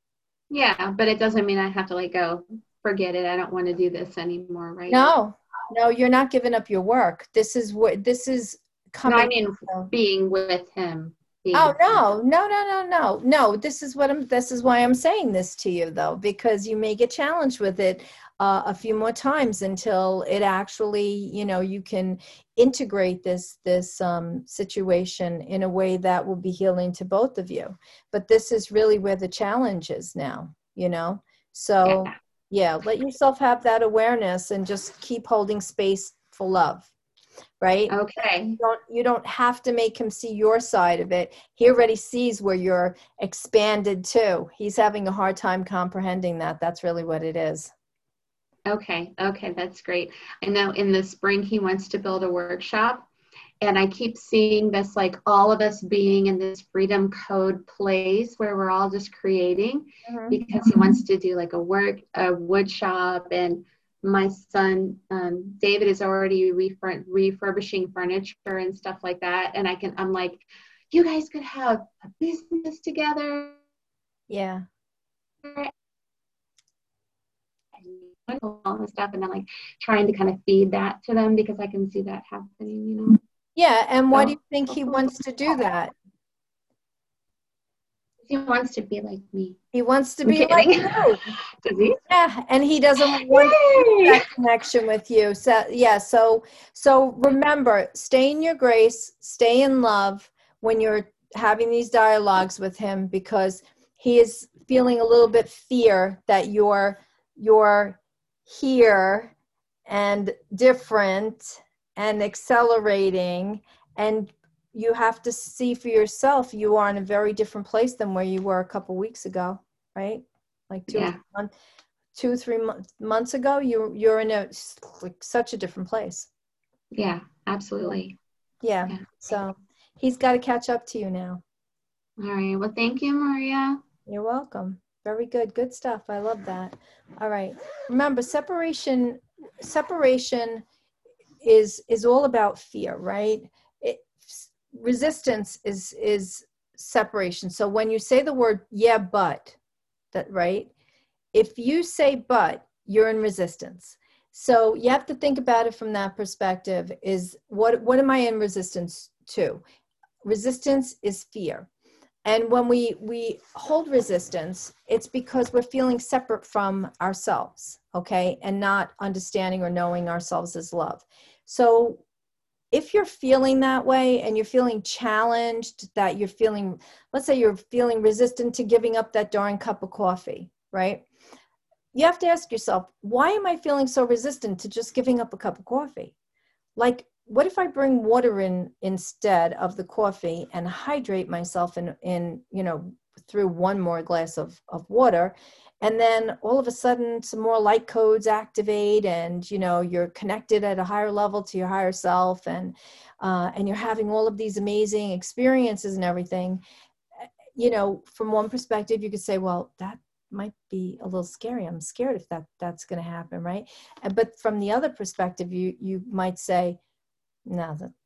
Yeah, but it doesn't mean I have to like go, forget it. I don't want to do this anymore, right? No, no, you're not giving up your work. This is what, this is No, I coming. mean being with him. Being Oh, with him. no, no, no, no, no, no. This is what I'm, this is why I'm saying this to you though, because you may get challenged with it uh, a few more times until it actually, you know, you can integrate this, this um, situation in a way that will be healing to both of you. But this is really where the challenge is now, you know? So Yeah. yeah, let yourself have that awareness and just keep holding space for love, right? Okay. You don't, you don't have to make him see your side of it. He already sees where you're expanded to. He's having a hard time comprehending that. That's really what it is. Okay. Okay. That's great. I know in the spring he wants to build a workshop, and I keep seeing this, like all of us being in this freedom code place where we're all just creating, Mm-hmm. because he wants to do like a work, a wood shop. And my son, um, David, is already refur- refurbishing furniture and stuff like that. And I can, I'm like, you guys could have a business together. Yeah. And all this stuff. And I'm like trying to kind of feed that to them because I can see that happening, you know? Yeah. And why do you So, think he wants to do that? he wants to be like me. He wants to I'm be like kidding. you. Does he? Yeah, and he doesn't want Yay! that connection with you. So yeah, so so remember, stay in your grace, stay in love when you're having these dialogues with him, because he is feeling a little bit fear that you're you're here and different and accelerating, and you have to see for yourself you are in a very different place than where you were a couple weeks ago, right? Like two, Yeah. month, two, three months months ago, you you're in a like such a different place. Yeah, absolutely. Yeah. Yeah. So he's got to catch up to you now. All right. Well, thank you, Maria. You're welcome. Very good. Good stuff. I love that. All right. Remember, separation, separation is is all about fear, right? It, resistance is is separation. So when you say the word yeah, but, that right? If you say but, you're in resistance. So you have to think about it from that perspective. Is what what am I in resistance to? Resistance is fear. And when we we hold resistance, it's because we're feeling separate from ourselves, okay? And not understanding or knowing ourselves as love. So if you're feeling that way and you're feeling challenged, that you're feeling, let's say you're feeling resistant to giving up that darn cup of coffee, right? You have to ask yourself, why am I feeling so resistant to just giving up a cup of coffee? Like, what if I bring water in instead of the coffee and hydrate myself in, in you know, through one more glass of, of water, and then all of a sudden some more light codes activate, and, you know, you're connected at a higher level to your higher self, and, uh, and you're having all of these amazing experiences and everything. You know, from one perspective, you could say, well, that might be a little scary. I'm scared if that that's going to happen, right? But from the other perspective, you you might say, no, that,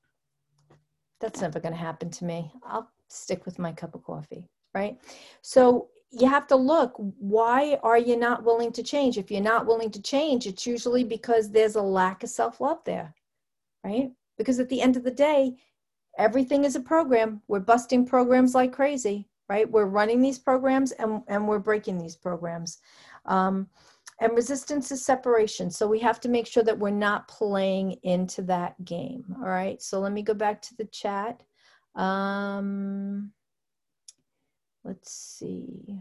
that's never going to happen to me. I'll stick with my cup of coffee, right? So you have to look, why are you not willing to change? If you're not willing to change, it's usually because there's a lack of self-love there, right? Because at the end of the day, everything is a program. We're busting programs like crazy, right? We're running these programs and, and we're breaking these programs. Um, and resistance is separation. So we have to make sure that we're not playing into that game. All right. So let me go back to the chat. Um, let's see.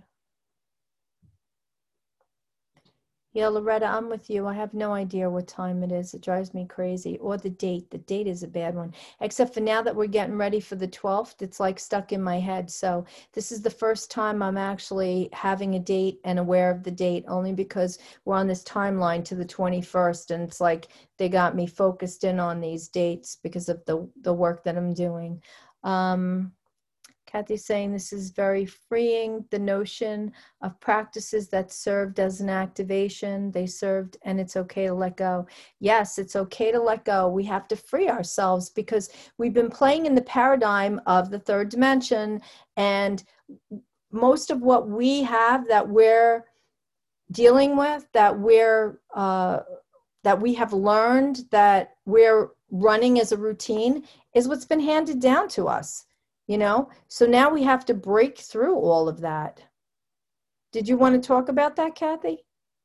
Yeah, Loretta, I'm with you. I have no idea what time it is. It drives me crazy. Or the date. The date is a bad one. Except for now that we're getting ready for the twelfth, it's like stuck in my head. So this is the first time I'm actually having a date and aware of the date, only because we're on this timeline to the twenty-first. And it's like they got me focused in on these dates because of the, the work that I'm doing. Um, Kathy's saying this is very freeing, the notion of practices that served as an activation, they served, and it's okay to let go. Yes, it's okay to let go. We have to free ourselves because we've been playing in the paradigm of the third dimension, and most of what we have that we're dealing with, that we're uh, that we have learned, that we're running as a routine, is what's been handed down to us, you know? So now we have to break through all of that. Did you want to talk about that, Kathy?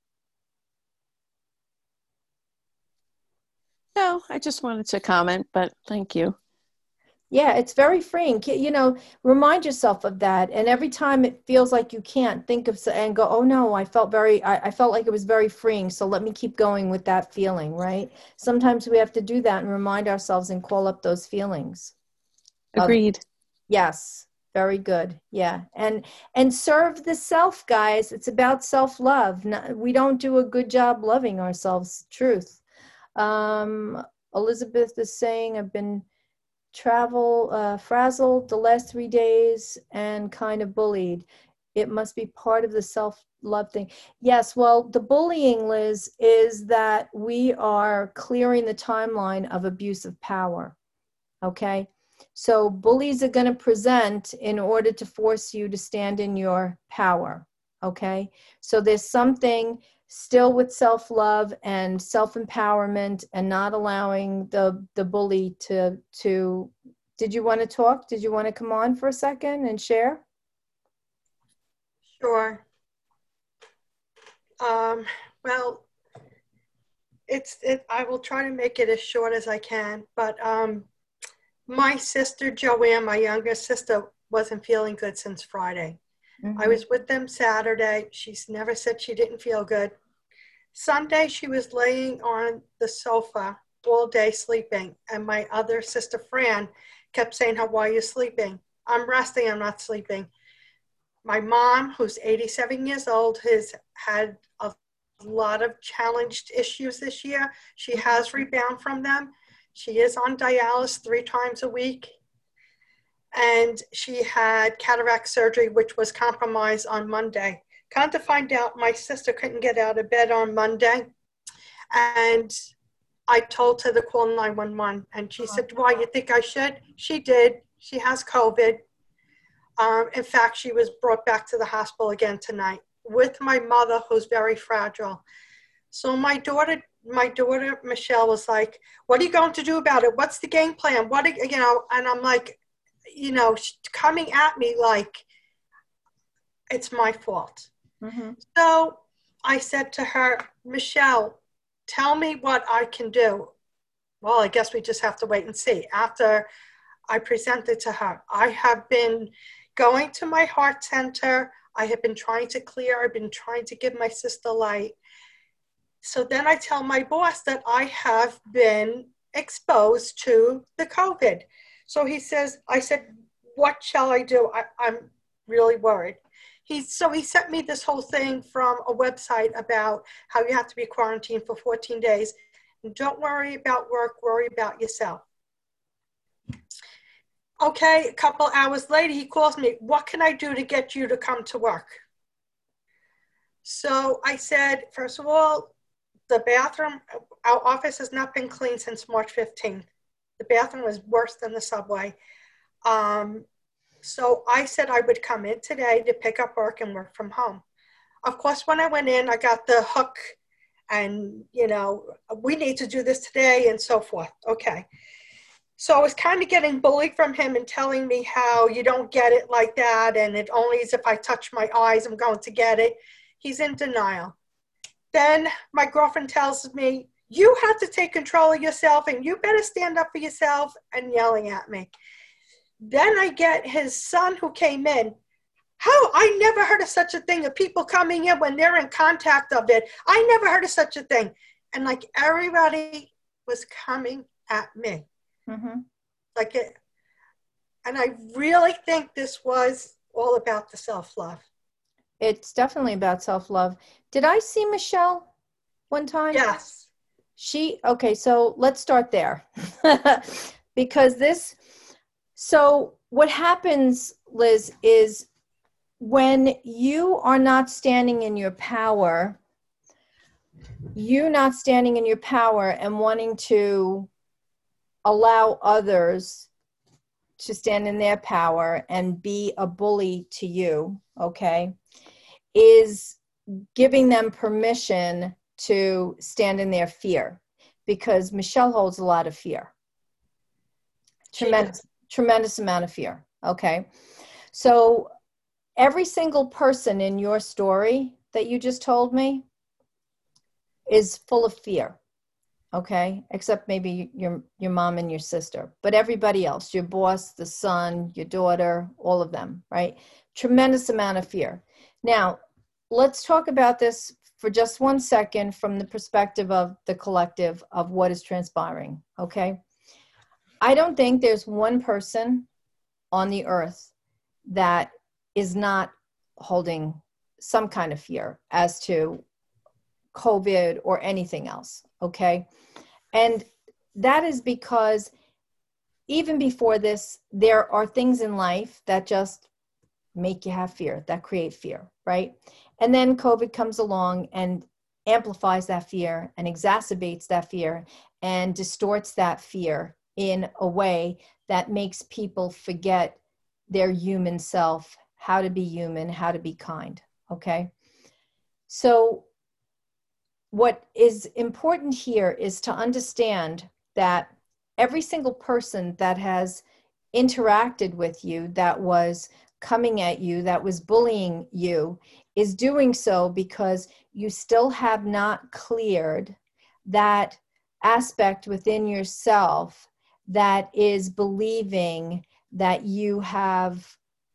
No, I just wanted to comment, but thank you. Yeah, it's very freeing. You know, remind yourself of that. And every time it feels like you can't, think of and go, oh no, I felt very, I, I felt like it was very freeing. So let me keep going with that feeling, right? Sometimes we have to do that and remind ourselves and call up those feelings. Agreed. Uh, yes, very good. Yeah. And, and serve the self, guys. It's about self-love. No, we don't do a good job loving ourselves. Truth. Um, Elizabeth is saying, I've been travel uh, frazzled the last three days and kind of bullied. It must be part of the self-love thing. Yes, well, the bullying, Liz, is that we are clearing the timeline of abuse of power, okay? So bullies are going to present in order to force you to stand in your power, okay? So there's something still with self-love and self-empowerment and not allowing the the bully to to did you want to talk? Did you want to come on for a second and share? Sure. Um, well, it's it I will try to make it as short as I can, but um, my sister Joanne, my younger sister, wasn't feeling good since Friday. Mm-hmm. I was with them Saturday. She's never said she didn't feel good. Sunday, she was laying on the sofa all day sleeping. And my other sister, Fran, kept saying, how, why are you sleeping? I'm resting, I'm not sleeping. My mom, who's eighty-seven years old, has had a lot of challenged issues this year. She has rebounded from them. She is on dialysis three times a week. And she had cataract surgery, which was compromised on Monday. Come to find out, my sister couldn't get out of bed on Monday. And I told her to call nine one one. And she said, why, you think I should? She did. She has COVID. Um, in fact, she was brought back to the hospital again tonight with my mother, who's very fragile. So my daughter, my daughter, Michelle, was like, what are you going to do about it? What's the game plan? What, are, you know, and I'm like, you know, coming at me like it's my fault. Mm-hmm. So I said to her, Michelle, tell me what I can do. Well, I guess we just have to wait and see. After I presented to her, I have been going to my heart center. I have been trying to clear. I've been trying to give my sister light. So then I tell my boss that I have been exposed to the COVID. So he says, I said, what shall I do? I, I'm really worried. He, so he sent me this whole thing from a website about how you have to be quarantined for fourteen days. And don't worry about work, worry about yourself. Okay, a couple hours later, he calls me, what can I do to get you to come to work? So I said, first of all, the bathroom, our office has not been cleaned since March fifteenth. The bathroom was worse than the subway. Um, So I said I would come in today to pick up work and work from home. Of course, when I went in, I got the hook and, you know, we need to do this today and so forth. Okay. So I was kind of getting bullied from him and telling me how you don't get it like that. And it only is if I touch my eyes, I'm going to get it. He's in denial. Then my girlfriend tells me, you have to take control of yourself and you better stand up for yourself, and yelling at me. Then I get his son who came in. How? I never heard of such a thing of people coming in when they're in contact of it. I never heard of such a thing. And like everybody was coming at me. Mm-hmm. Like it. And I really think this was all about the self-love. It's definitely about self-love. Did I see Michelle one time? Yes. She, okay, so let's start there. Because this, so what happens, Liz, is when you are not standing in your power, you not standing in your power and wanting to allow others to stand in their power and be a bully to you, okay, is giving them permission to stand in their fear, because Michelle holds a lot of fear. Tremendous, tremendous amount of fear, okay? So every single person in your story that you just told me is full of fear, okay? Except maybe your your mom and your sister, but everybody else, your boss, the son, your daughter, all of them, right? Tremendous amount of fear. Now, let's talk about this for just one second from the perspective of the collective of what is transpiring, okay? I don't think there's one person on the earth that is not holding some kind of fear as to COVID or anything else, okay? And that is because even before this, there are things in life that just make you have fear, that create fear, right? And then COVID comes along and amplifies that fear and exacerbates that fear and distorts that fear in a way that makes people forget their human self, how to be human, how to be kind, okay? So what is important here is to understand that every single person that has interacted with you, that was coming at you, that was bullying you, is doing so because you still have not cleared that aspect within yourself that is believing that you have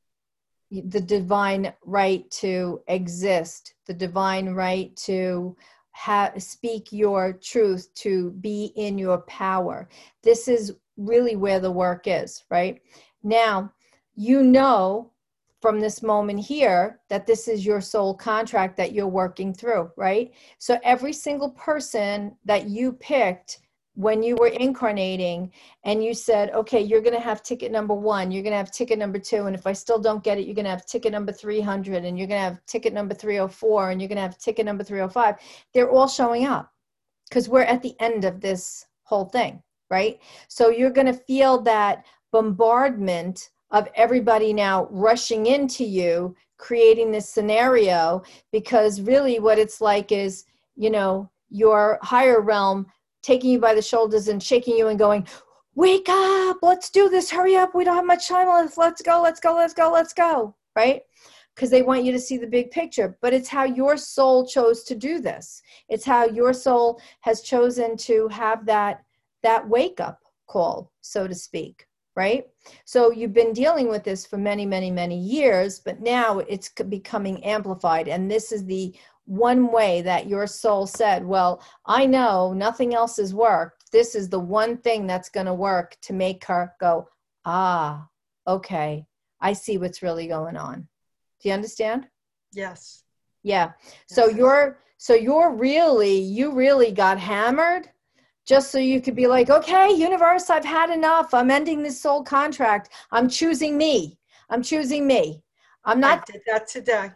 the divine right to exist, the divine right to have, speak your truth, to be in your power. This is really where the work is, right? Now, you know from this moment here that this is your soul contract that you're working through, right? So every single person that you picked when you were incarnating and you said, okay, you're going to have ticket number one, you're going to have ticket number two, and if I still don't get it, you're going to have ticket number three hundred, and you're going to have ticket number three oh four, and you're going to have ticket number three oh five. They're all showing up because we're at the end of this whole thing, right? So you're going to feel that bombardment of everybody now rushing into you, creating this scenario, because really what it's like is, you know, your higher realm taking you by the shoulders and shaking you and going, wake up, let's do this, hurry up, we don't have much time left, let's go, let's go, let's go, let's go, right? Because they want you to see the big picture. But it's how your soul chose to do this. It's how your soul has chosen to have that, that wake-up call, so to speak, right? So you've been dealing with this for many, many, many years, but now it's becoming amplified. And this is the one way that your soul said, well, I know nothing else has worked. This is the one thing that's going to work to make her go, ah, okay, I see what's really going on. Do you understand? Yes. Yeah. So Yes. you're, so you're really, you really got hammered just so you could be like, okay, universe, I've had enough. I'm ending this soul contract. I'm choosing me. I'm choosing me. I'm not. I did that today.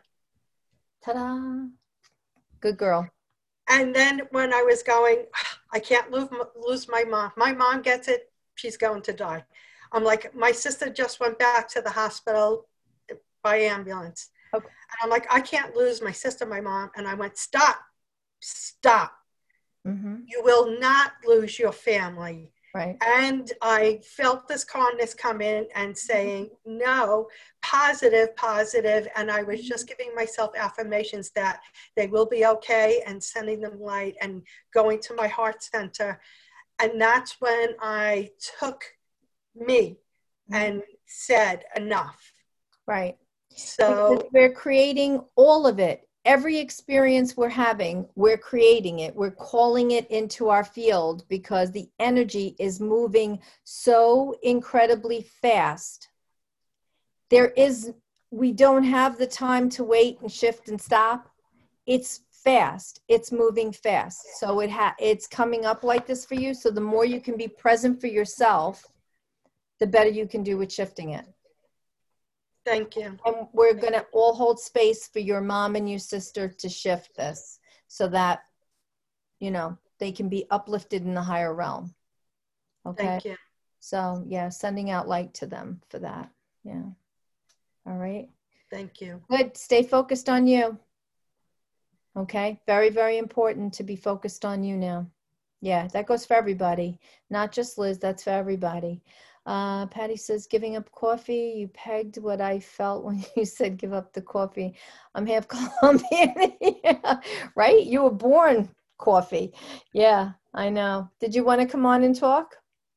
Ta-da. Good girl. And then when I was going, I can't lose, lose my mom. My mom gets it. She's going to die. I'm like, my sister just went back to the hospital by ambulance. Okay. And I'm like, I can't lose my sister, my mom. And I went, stop, stop. Mm-hmm. You will not lose your family. Right. And I felt this calmness come in and saying, no, positive, positive. And I was just giving myself affirmations that they will be okay and sending them light and going to my heart center. And that's when I took me Mm-hmm. and said enough. Right. So because we're creating all of it. Every experience we're having, we're creating it. We're calling it into our field because the energy is moving so incredibly fast. There is, we don't have the time to wait and shift and stop. It's fast. It's moving fast. So it ha- it's coming up like this for you. So the more you can be present for yourself, the better you can do with shifting it. thank you. And we're going to all hold space for your mom and your sister to shift this so that, you know, they can be uplifted in the higher realm. Okay. Thank you. So yeah, sending out light to them for that. Yeah. All right. Thank you. Good. Stay focused on you. Okay. Very, very important to be focused on you now. Yeah, that goes for everybody, not just Liz. That's for everybody. Uh, Patty says, giving up coffee. You pegged what I felt when you said give up the coffee. I'm half Colombian. Yeah, right? You were born coffee. Yeah, I know. Did you want to come on and talk?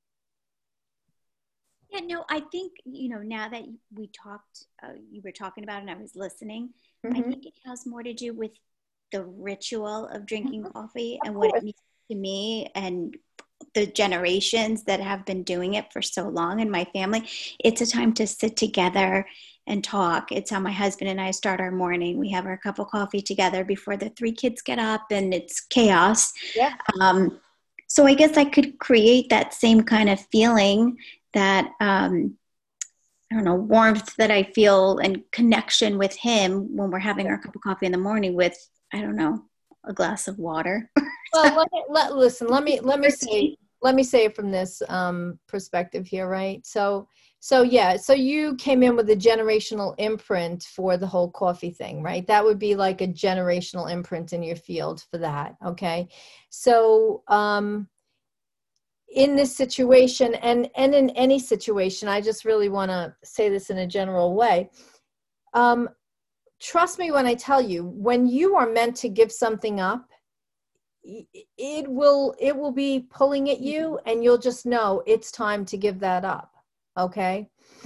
Yeah, no, I think, you know, now that we talked, uh, you were talking about it and I was listening, Mm-hmm. I think it has more to do with the ritual of drinking coffee and Of what course. it means to me and the generations that have been doing it for so long in my family. It's a time to sit together and talk. It's how my husband and I start our morning. We have our cup of coffee together before the three kids get up and it's chaos. Yeah. Um, so I guess I could create that same kind of feeling, that um, I don't know, warmth that I feel and connection with him when we're having our cup of coffee in the morning with, I don't know, a glass of water. Well, let me, let, listen, let me, let me say, let me say it from this um, perspective here, right? So, so yeah, so you came in with a generational imprint for the whole coffee thing, right? That would be like a generational imprint in your field for that, okay? So, um, in this situation and, and in any situation, I just really want to say this in a general way. Um, trust me when I tell you, when you are meant to give something up, it will it will be pulling at you and you'll just know it's time to give that up. Okay.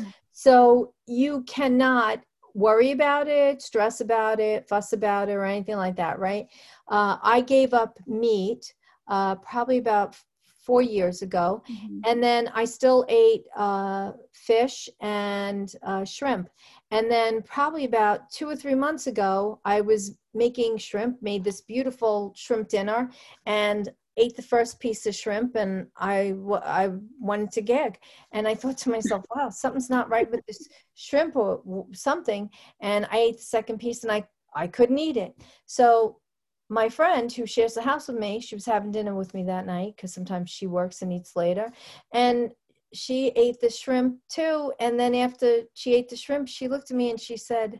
So you cannot worry about it, stress about it, fuss about it, or anything like that, right? Uh, I gave up meat uh, probably about four years ago, Mm-hmm. and then I still ate uh, fish and uh, shrimp. And then probably about two or three months ago, I was making shrimp, made this beautiful shrimp dinner, and ate the first piece of shrimp, and I, I wanted to gag. And I thought to myself, wow, something's not right with this shrimp or something. And I ate the second piece, and I, I couldn't eat it. So my friend who shares the house with me, she was having dinner with me that night because sometimes she works and eats later. And she ate the shrimp too. And then after she ate the shrimp, she looked at me and she said,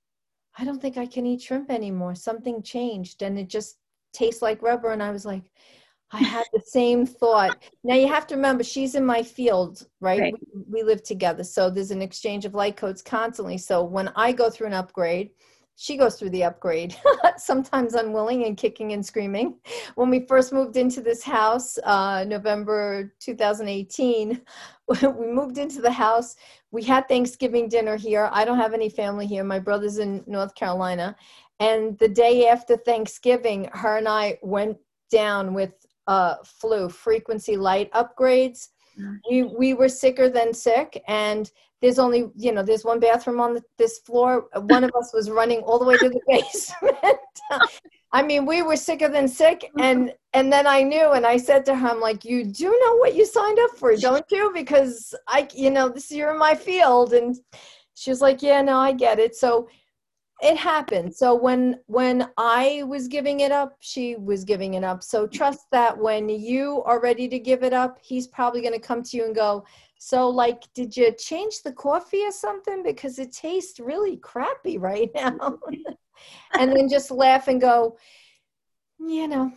I don't think I can eat shrimp anymore. Something changed and it just tastes like rubber. And I was like, I had the same thought. Now you have to remember, she's in my field, right? Right. We, we live together. So there's an exchange of light codes constantly. So when I go through an upgrade, she goes through the upgrade, sometimes unwilling and kicking and screaming. When we first moved into this house, uh, November two thousand eighteen, we moved into the house. We had Thanksgiving dinner here. I don't have any family here. My brother's in North Carolina. And the day after Thanksgiving, her and I went down with uh, flu, frequency light upgrades. We, we were sicker than sick, and there's only, you know, there's one bathroom on the, this floor. One of us was running all the way to the basement. I mean, we were sicker than sick. And, and then I knew, and I said to her, I'm like, you do know what you signed up for, don't you? Because I, you know, this you're in my field. And she was like, yeah, no, I get it. So it happened. So when, when I was giving it up, she was giving it up. So trust that when you are ready to give it up, he's probably going to come to you and go, so like, did you change the coffee or something? Because it tastes really crappy right now. And then just laugh and go, you know,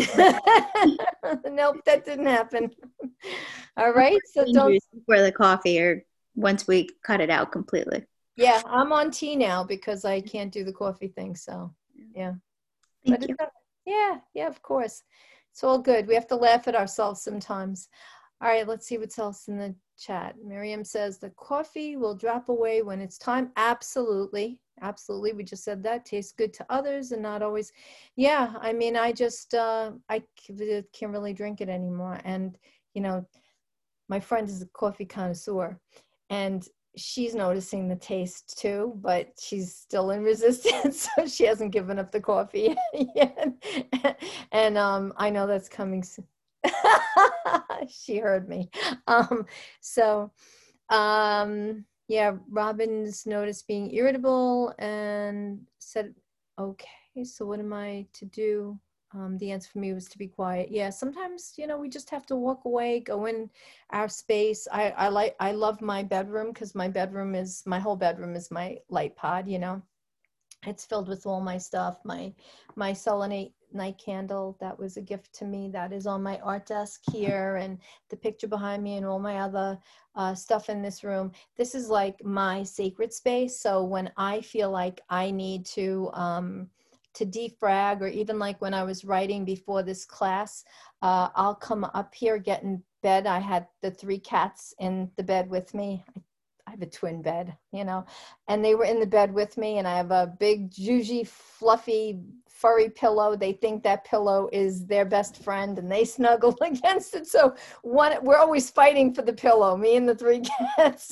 nope, that didn't happen. All right. So don't. For the coffee, or once we cut it out completely. Yeah, I'm on tea now because I can't do the coffee thing. So, yeah. Thank But you. it's, yeah, yeah, of course. It's all good. We have to laugh at ourselves sometimes. All right, let's see what's else in the chat. Miriam says the coffee will drop away when it's time. Absolutely. Absolutely. We just said that. Tastes good to others and not always. Yeah, I mean, I just, uh, I can't really drink it anymore. And, you know, my friend is a coffee connoisseur, and she's noticing the taste too, but she's still in resistance. So she hasn't given up the coffee yet. And um, I know that's coming soon. She heard me. Um, so um, yeah, Robin's noticed being irritable and said, okay, so what am I to do? Um, the answer for me was to be quiet. Yeah, sometimes, you know, we just have to walk away, go in our space. I, I like, I love my bedroom because my bedroom is, my whole bedroom is my light pod, you know. It's filled with all my stuff, my, my selenite night candle. That was a gift to me. That is on my art desk here, and the picture behind me and all my other uh, stuff in this room. This is like my sacred space. So when I feel like I need to, um, to defrag, or even like when I was writing before this class, uh, I'll come up here, get in bed. I had the three cats in the bed with me. I have a twin bed, you know, and they were in the bed with me, and I have a big, juicy, fluffy, furry pillow. They think that pillow is their best friend, and they snuggle against it. So one, we're always fighting for the pillow, me and the three cats.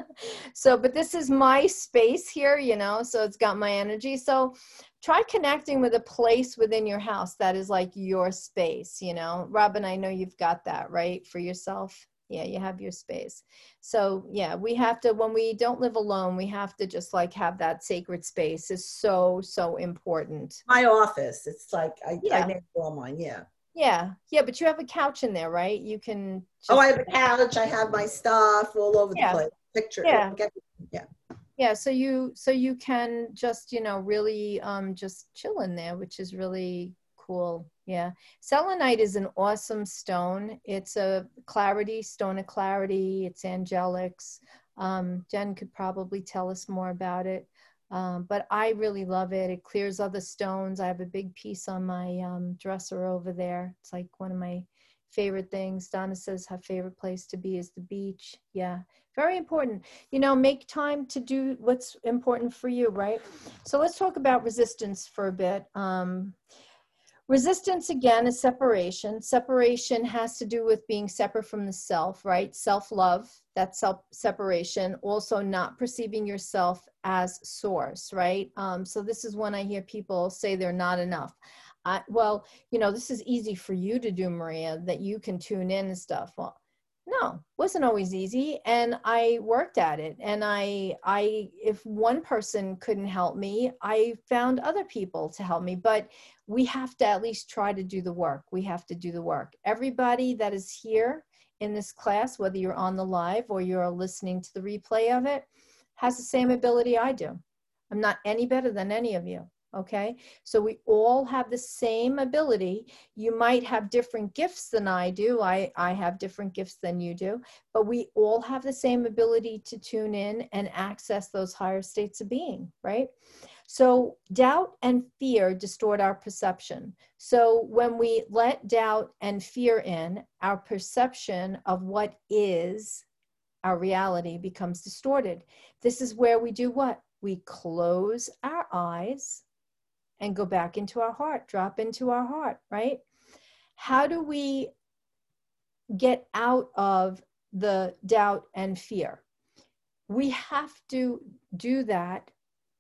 So, but this is my space here, you know, so it's got my energy. So try connecting with a place within your house that is like your space, you know. Robin, I know you've got that, right, for yourself. Yeah, you have your space. So yeah, we have to, when we don't live alone, we have to just like have that sacred space. Is so, so important. My office, it's like, I, Yeah. I make all mine, yeah. Yeah, yeah, but you have a couch in there, right? You can just, Oh, I have a couch, I have my stuff all over Yeah. the place. Picture, Yeah. yeah. yeah, so you, so you can just, you know, really um, just chill in there, which is really cool. Yeah. Selenite is an awesome stone. It's a clarity, stone of clarity. It's angelics. Um, Jen could probably tell us more about it. Um, but I really love it. It clears other stones. I have a big piece on my um, dresser over there. It's like one of my favorite things. Donna says her favorite place to be is the beach. Yeah, very important. You know, make time to do what's important for you, right? So let's talk about resistance for a bit. Um, Resistance, again, is separation. Separation has to do with being separate from the self, right? Self-love, that's self-separation. Also not perceiving yourself as source, right? Um, so this is when I hear people say they're not enough. I, well, you know, this is easy for you to do, Maria, that you can tune in and stuff. Well, no, wasn't always easy. And I worked at it. And I, I, if one person couldn't help me, I found other people to help me. But we have to at least try to do the work. We have to do the work. Everybody that is here in this class, whether you're on the live or you're listening to the replay of it, has the same ability I do. I'm not any better than any of you. Okay, so we all have the same ability. You might have different gifts than I do. I, I have different gifts than you do, but we all have the same ability to tune in and access those higher states of being, right? So doubt and fear distort our perception. So when we let doubt and fear in, our perception of what is our reality becomes distorted. This is where we do what? We close our eyes and go back into our heart, drop into our heart, right? How do we get out of the doubt and fear? We have to do that,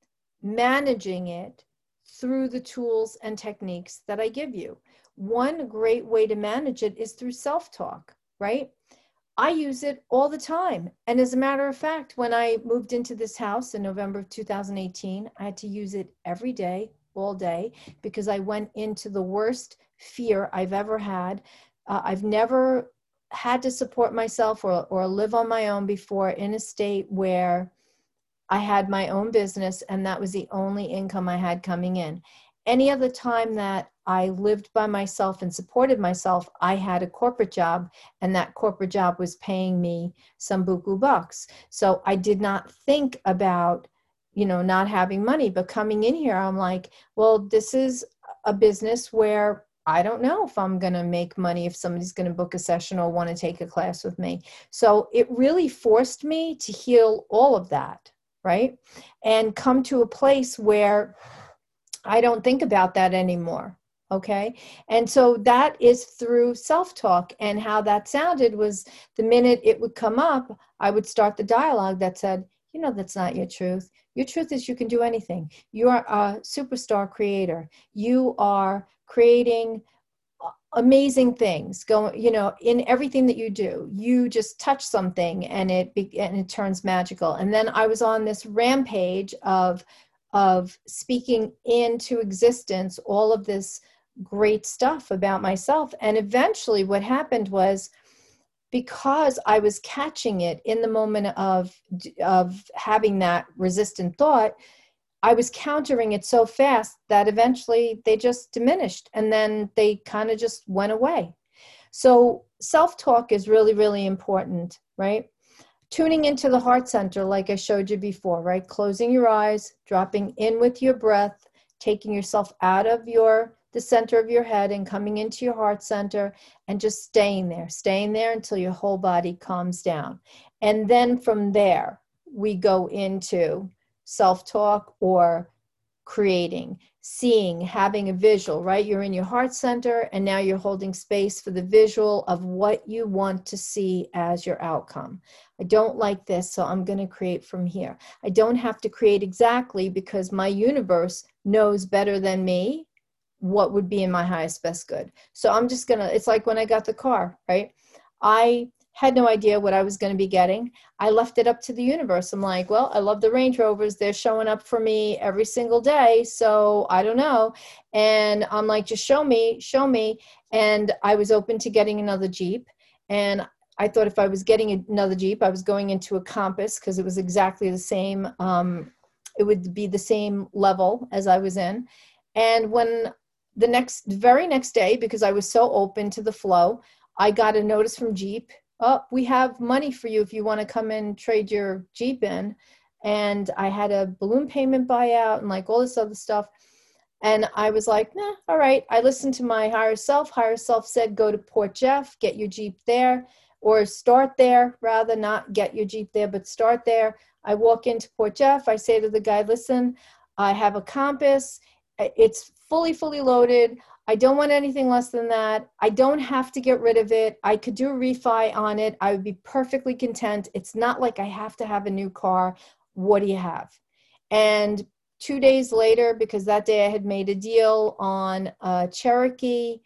managing it through the tools and techniques that I give you. One great way to manage it is through self-talk, right? I use it all the time. And as a matter of fact, when I moved into this house in November of two thousand eighteen, I had to use it every day, all day, because I went into the worst fear I've ever had. Uh, I've never had to support myself or, or live on my own before in a state where I had my own business and that was the only income I had coming in. Any other time that I lived by myself and supported myself, I had a corporate job, and that corporate job was paying me some buku bucks. So I did not think about, you know, not having money, but coming in here, I'm like, well, this is a business where I don't know if I'm going to make money, if somebody's going to book a session or want to take a class with me. So it really forced me to heal all of that, right? And come to a place where I don't think about that anymore. Okay. And so that is through self-talk. And how that sounded was the minute it would come up, I would start the dialogue that said, you know, that's not your truth. Your truth is you can do anything. You are a superstar creator. You are creating amazing things going, you know, in everything that you do. You just touch something and it be, and it turns magical. And then I was on this rampage of of speaking into existence all of this great stuff about myself. And eventually what happened was, because I was catching it in the moment of, of having that resistant thought, I was countering it so fast that eventually they just diminished, and then they kind of just went away. So self-talk is really, really important, right? Tuning into the heart center, like I showed you before, right? Closing your eyes, dropping in with your breath, taking yourself out of your the center of your head and coming into your heart center, and just staying there, staying there until your whole body calms down. And then from there, we go into self-talk or creating, seeing, having a visual, right? You're in your heart center, and now you're holding space for the visual of what you want to see as your outcome. I don't like this, so I'm going to create from here. I don't have to create exactly, because my universe knows better than me what would be in my highest best good. So I'm just going to, it's like when I got the car, right? I had no idea what I was going to be getting. I left it up to the universe. I'm like, well, I love the Range Rovers. They're showing up for me every single day. So I don't know. And I'm like, just show me, show me. And I was open to getting another Jeep. And I thought if I was getting another Jeep, I was going into a Compass, because it was exactly the same. Um, it would be the same level as I was in. And when the next, very next day, because I was so open to the flow, I got a notice from Jeep. Oh, we have money for you if you want to come and trade your Jeep in. And I had a balloon payment buyout and like all this other stuff. And I was like, nah, all right. I listened to my higher self. Higher self said, go to Port Jeff, get your Jeep there, or start there, rather, not get your Jeep there, but start there. I walk into Port Jeff. I say to the guy, listen, I have a Compass. It's fully, fully loaded. I don't want anything less than that. I don't have to get rid of it. I could do a refi on it. I would be perfectly content. It's not like I have to have a new car. What do you have? And two days later, because that day I had made a deal on a Cherokee,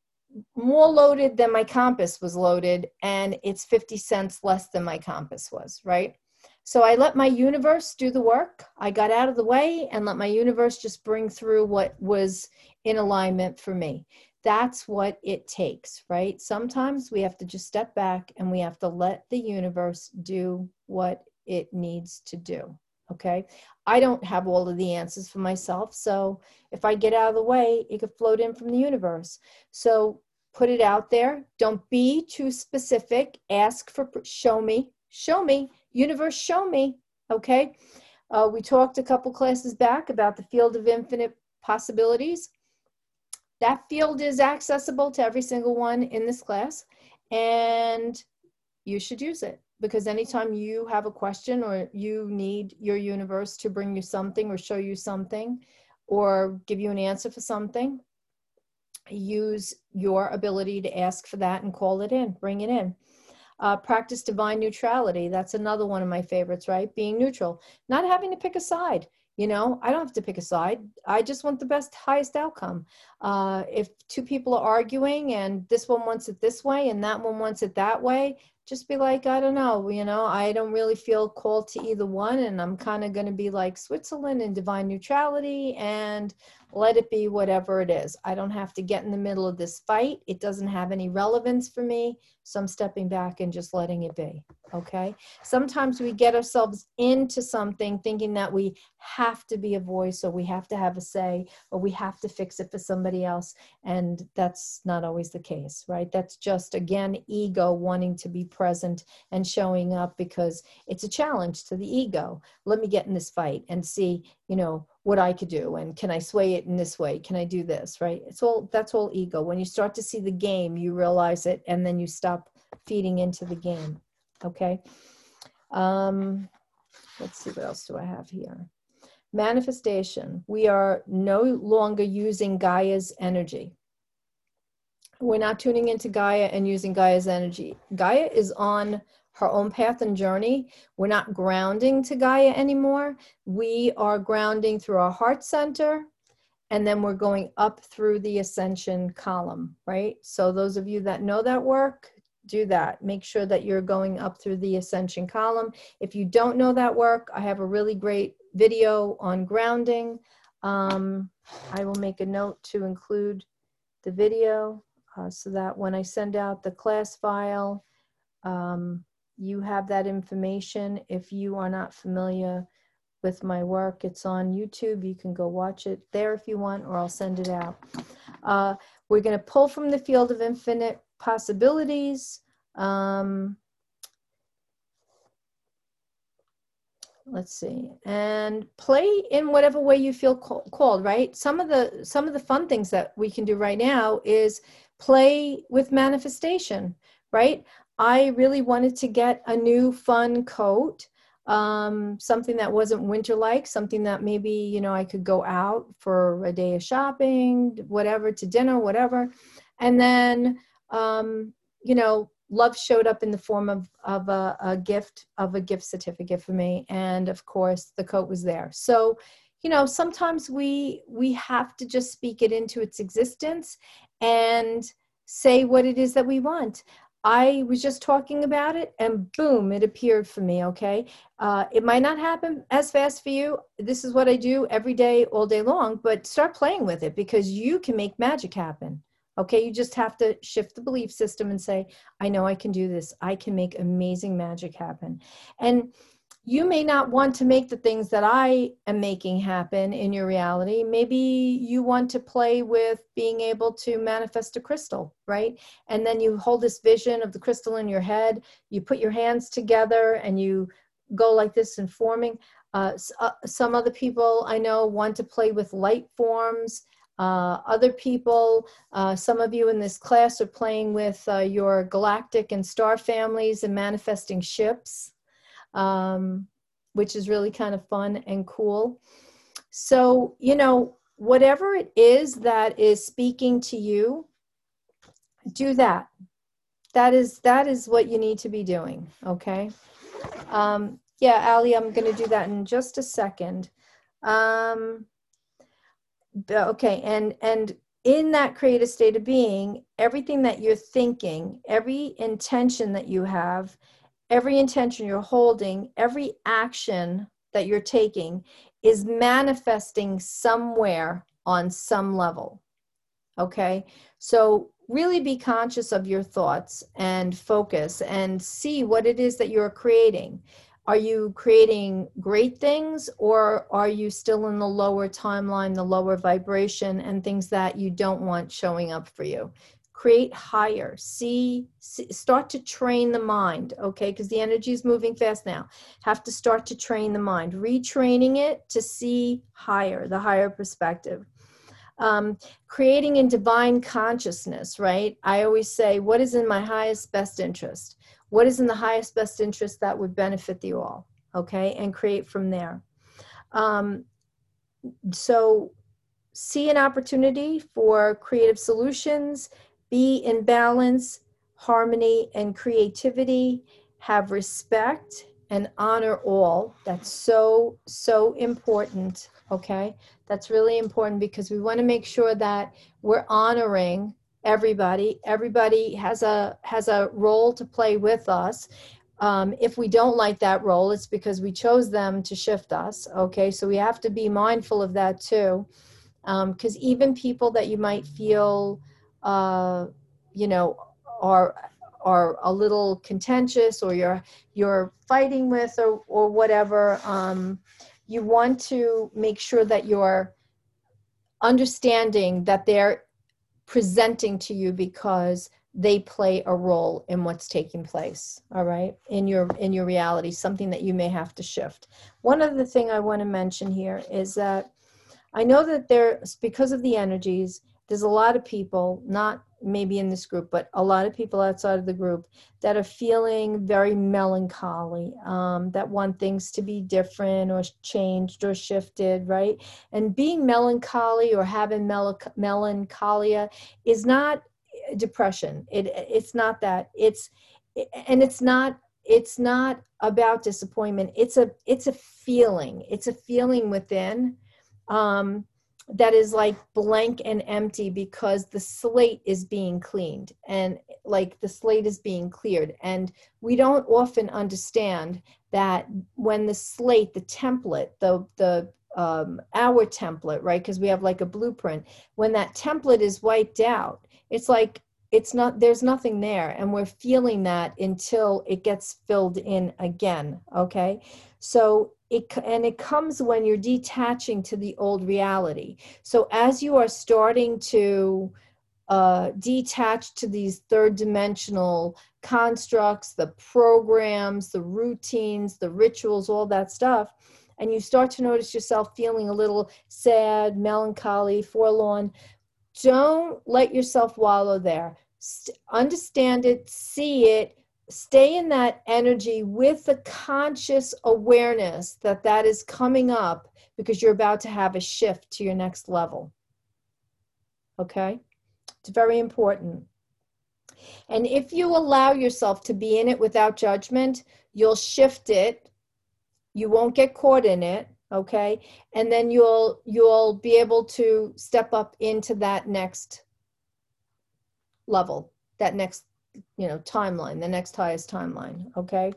more loaded than my Compass was loaded, and it's fifty cents less than my Compass was, right? So I let my universe do the work. I got out of the way and let my universe just bring through what was in alignment for me. That's what it takes, right? Sometimes we have to just step back and we have to let the universe do what it needs to do, okay? I don't have all of the answers for myself, so if I get out of the way, it could float in from the universe. So put it out there. Don't be too specific. Ask for, show me, show me. Universe, show me, okay? Uh, we talked a couple classes back about the field of infinite possibilities. That field is accessible to every single one in this class, and you should use it, because anytime you have a question or you need your universe to bring you something or show you something or give you an answer for something, use your ability to ask for that and call it in, bring it in. Uh, practice divine neutrality. That's another one of my favorites, right? Being neutral, not having to pick a side. You know, I don't have to pick a side. I just want the best, highest outcome. Uh, if two people are arguing and this one wants it this way and that one wants it that way, just be like, I don't know, you know, I don't really feel called to either one. And I'm kind of going to be like Switzerland in divine neutrality and let it be whatever it is. I don't have to get in the middle of this fight. It doesn't have any relevance for me. So I'm stepping back and just letting it be. Okay. Sometimes we get ourselves into something thinking that we have to be a voice, or we have to have a say, or we have to fix it for somebody else. And that's not always the case, right? That's just, again, ego wanting to be present and showing up because it's a challenge to the ego. Let me get in this fight and see, you know, what I could do. And can I sway it in this way? Can I do this? Right? It's all, that's all ego. When you start to see the game, you realize it, and then you stop feeding into the game. Okay. Um, let's see, what else do I have here? Manifestation. We are no longer using Gaia's energy. We're not tuning into Gaia and using Gaia's energy. Gaia is on her own path and journey. We're not grounding to Gaia anymore. We are grounding through our heart center, and then we're going up through the ascension column, right? So those of you that know that work, do that. Make sure that you're going up through the ascension column. If you don't know that work, I have a really great video on grounding. Um, I will make a note to include the video uh, so that when I send out the class file, um, you have that information. If you are not familiar with my work, it's on YouTube. You can go watch it there if you want, or I'll send it out. Uh, we're going to pull from the field of infinite possibilities. Um, let's see, and play in whatever way you feel call, called, right? Some of the some of the fun things that we can do right now is play with manifestation, right? I really wanted to get a new fun coat, um, something that wasn't winter-like, something that maybe, you know, I could go out for a day of shopping, whatever, to dinner, whatever. And then, um, you know, love showed up in the form of, of a, a gift, of a gift certificate for me. And of course, the coat was there. So, you know, sometimes we we have to just speak it into its existence and say what it is that we want. I was just talking about it and boom, it appeared for me, okay? Uh, it might not happen as fast for you. This is what I do every day, all day long, but start playing with it because you can make magic happen, okay? You just have to shift the belief system and say, I know I can do this. I can make amazing magic happen. And you may not want to make the things that I am making happen in your reality. Maybe you want to play with being able to manifest a crystal, right? And then you hold this vision of the crystal in your head. You put your hands together and you go like this and forming. Uh, uh, some other people I know want to play with light forms. Uh, other people, uh, some of you in this class are playing with uh, your galactic and star families and manifesting ships. Um, which is really kind of fun and cool. So, you know, whatever it is that is speaking to you, do that. That is, that is what you need to be doing, okay? Um, yeah, Ali, I'm going to do that in just a second. Um, okay, and, and in that creative state of being, everything that you're thinking, every intention that you have, every intention you're holding, every action that you're taking is manifesting somewhere on some level, okay? So really be conscious of your thoughts and focus and see what it is that you're creating. Are you creating great things, or are you still in the lower timeline, the lower vibration, and things that you don't want showing up for you? Create higher, see, see, start to train the mind, okay? Because the energy is moving fast now. Have to start to train the mind, retraining it to see higher, the higher perspective. Um, creating in divine consciousness, right? I always say, what is in my highest best interest? What is in the highest best interest that would benefit the all, okay? And create from there. Um, so see an opportunity for creative solutions, be in balance, harmony, and creativity, have respect and honor all. That's so, so important, okay? That's really important because we want to make sure that we're honoring everybody. Everybody has a, has a role to play with us. Um, if we don't like that role, it's because we chose them to shift us, okay? So we have to be mindful of that too. Because um, even people that you might feel, uh, you know, are are a little contentious, or you're you're fighting with, or or whatever, um, you want to make sure that you're understanding that they're presenting to you because they play a role in what's taking place. All right, in your in your reality, something that you may have to shift. One other thing I want to mention here is that I know that there's, because of the energies, there's a lot of people, not maybe in this group, but a lot of people outside of the group that are feeling very melancholy, um, that want things to be different or changed or shifted, right? And being melancholy or having mel- melancholia is not depression. It it's not that. It's and it's not it's not about disappointment. It's a it's a feeling. It's a feeling within. Um, that is like blank and empty because the slate is being cleaned, and like the slate is being cleared. And we don't often understand that when the slate, the template, the, the um, our template, right? Because we have like a blueprint. When that template is wiped out, it's like, it's not, there's nothing there. And we're feeling that until it gets filled in again. Okay. So it, and it comes when you're detaching to the old reality. So as you are starting to uh, detach to these third dimensional constructs, the programs, the routines, the rituals, all that stuff, and you start to notice yourself feeling a little sad, melancholy, forlorn, don't let yourself wallow there. St- understand it, see it, stay in that energy with the conscious awareness that that is coming up because you're about to have a shift to your next level. Okay? It's very important. And if you allow yourself to be in it without judgment, you'll shift it. You won't get caught in it. Okay. And then you'll, you'll be able to step up into that next level, that next, you know, timeline, the next highest timeline. Okay.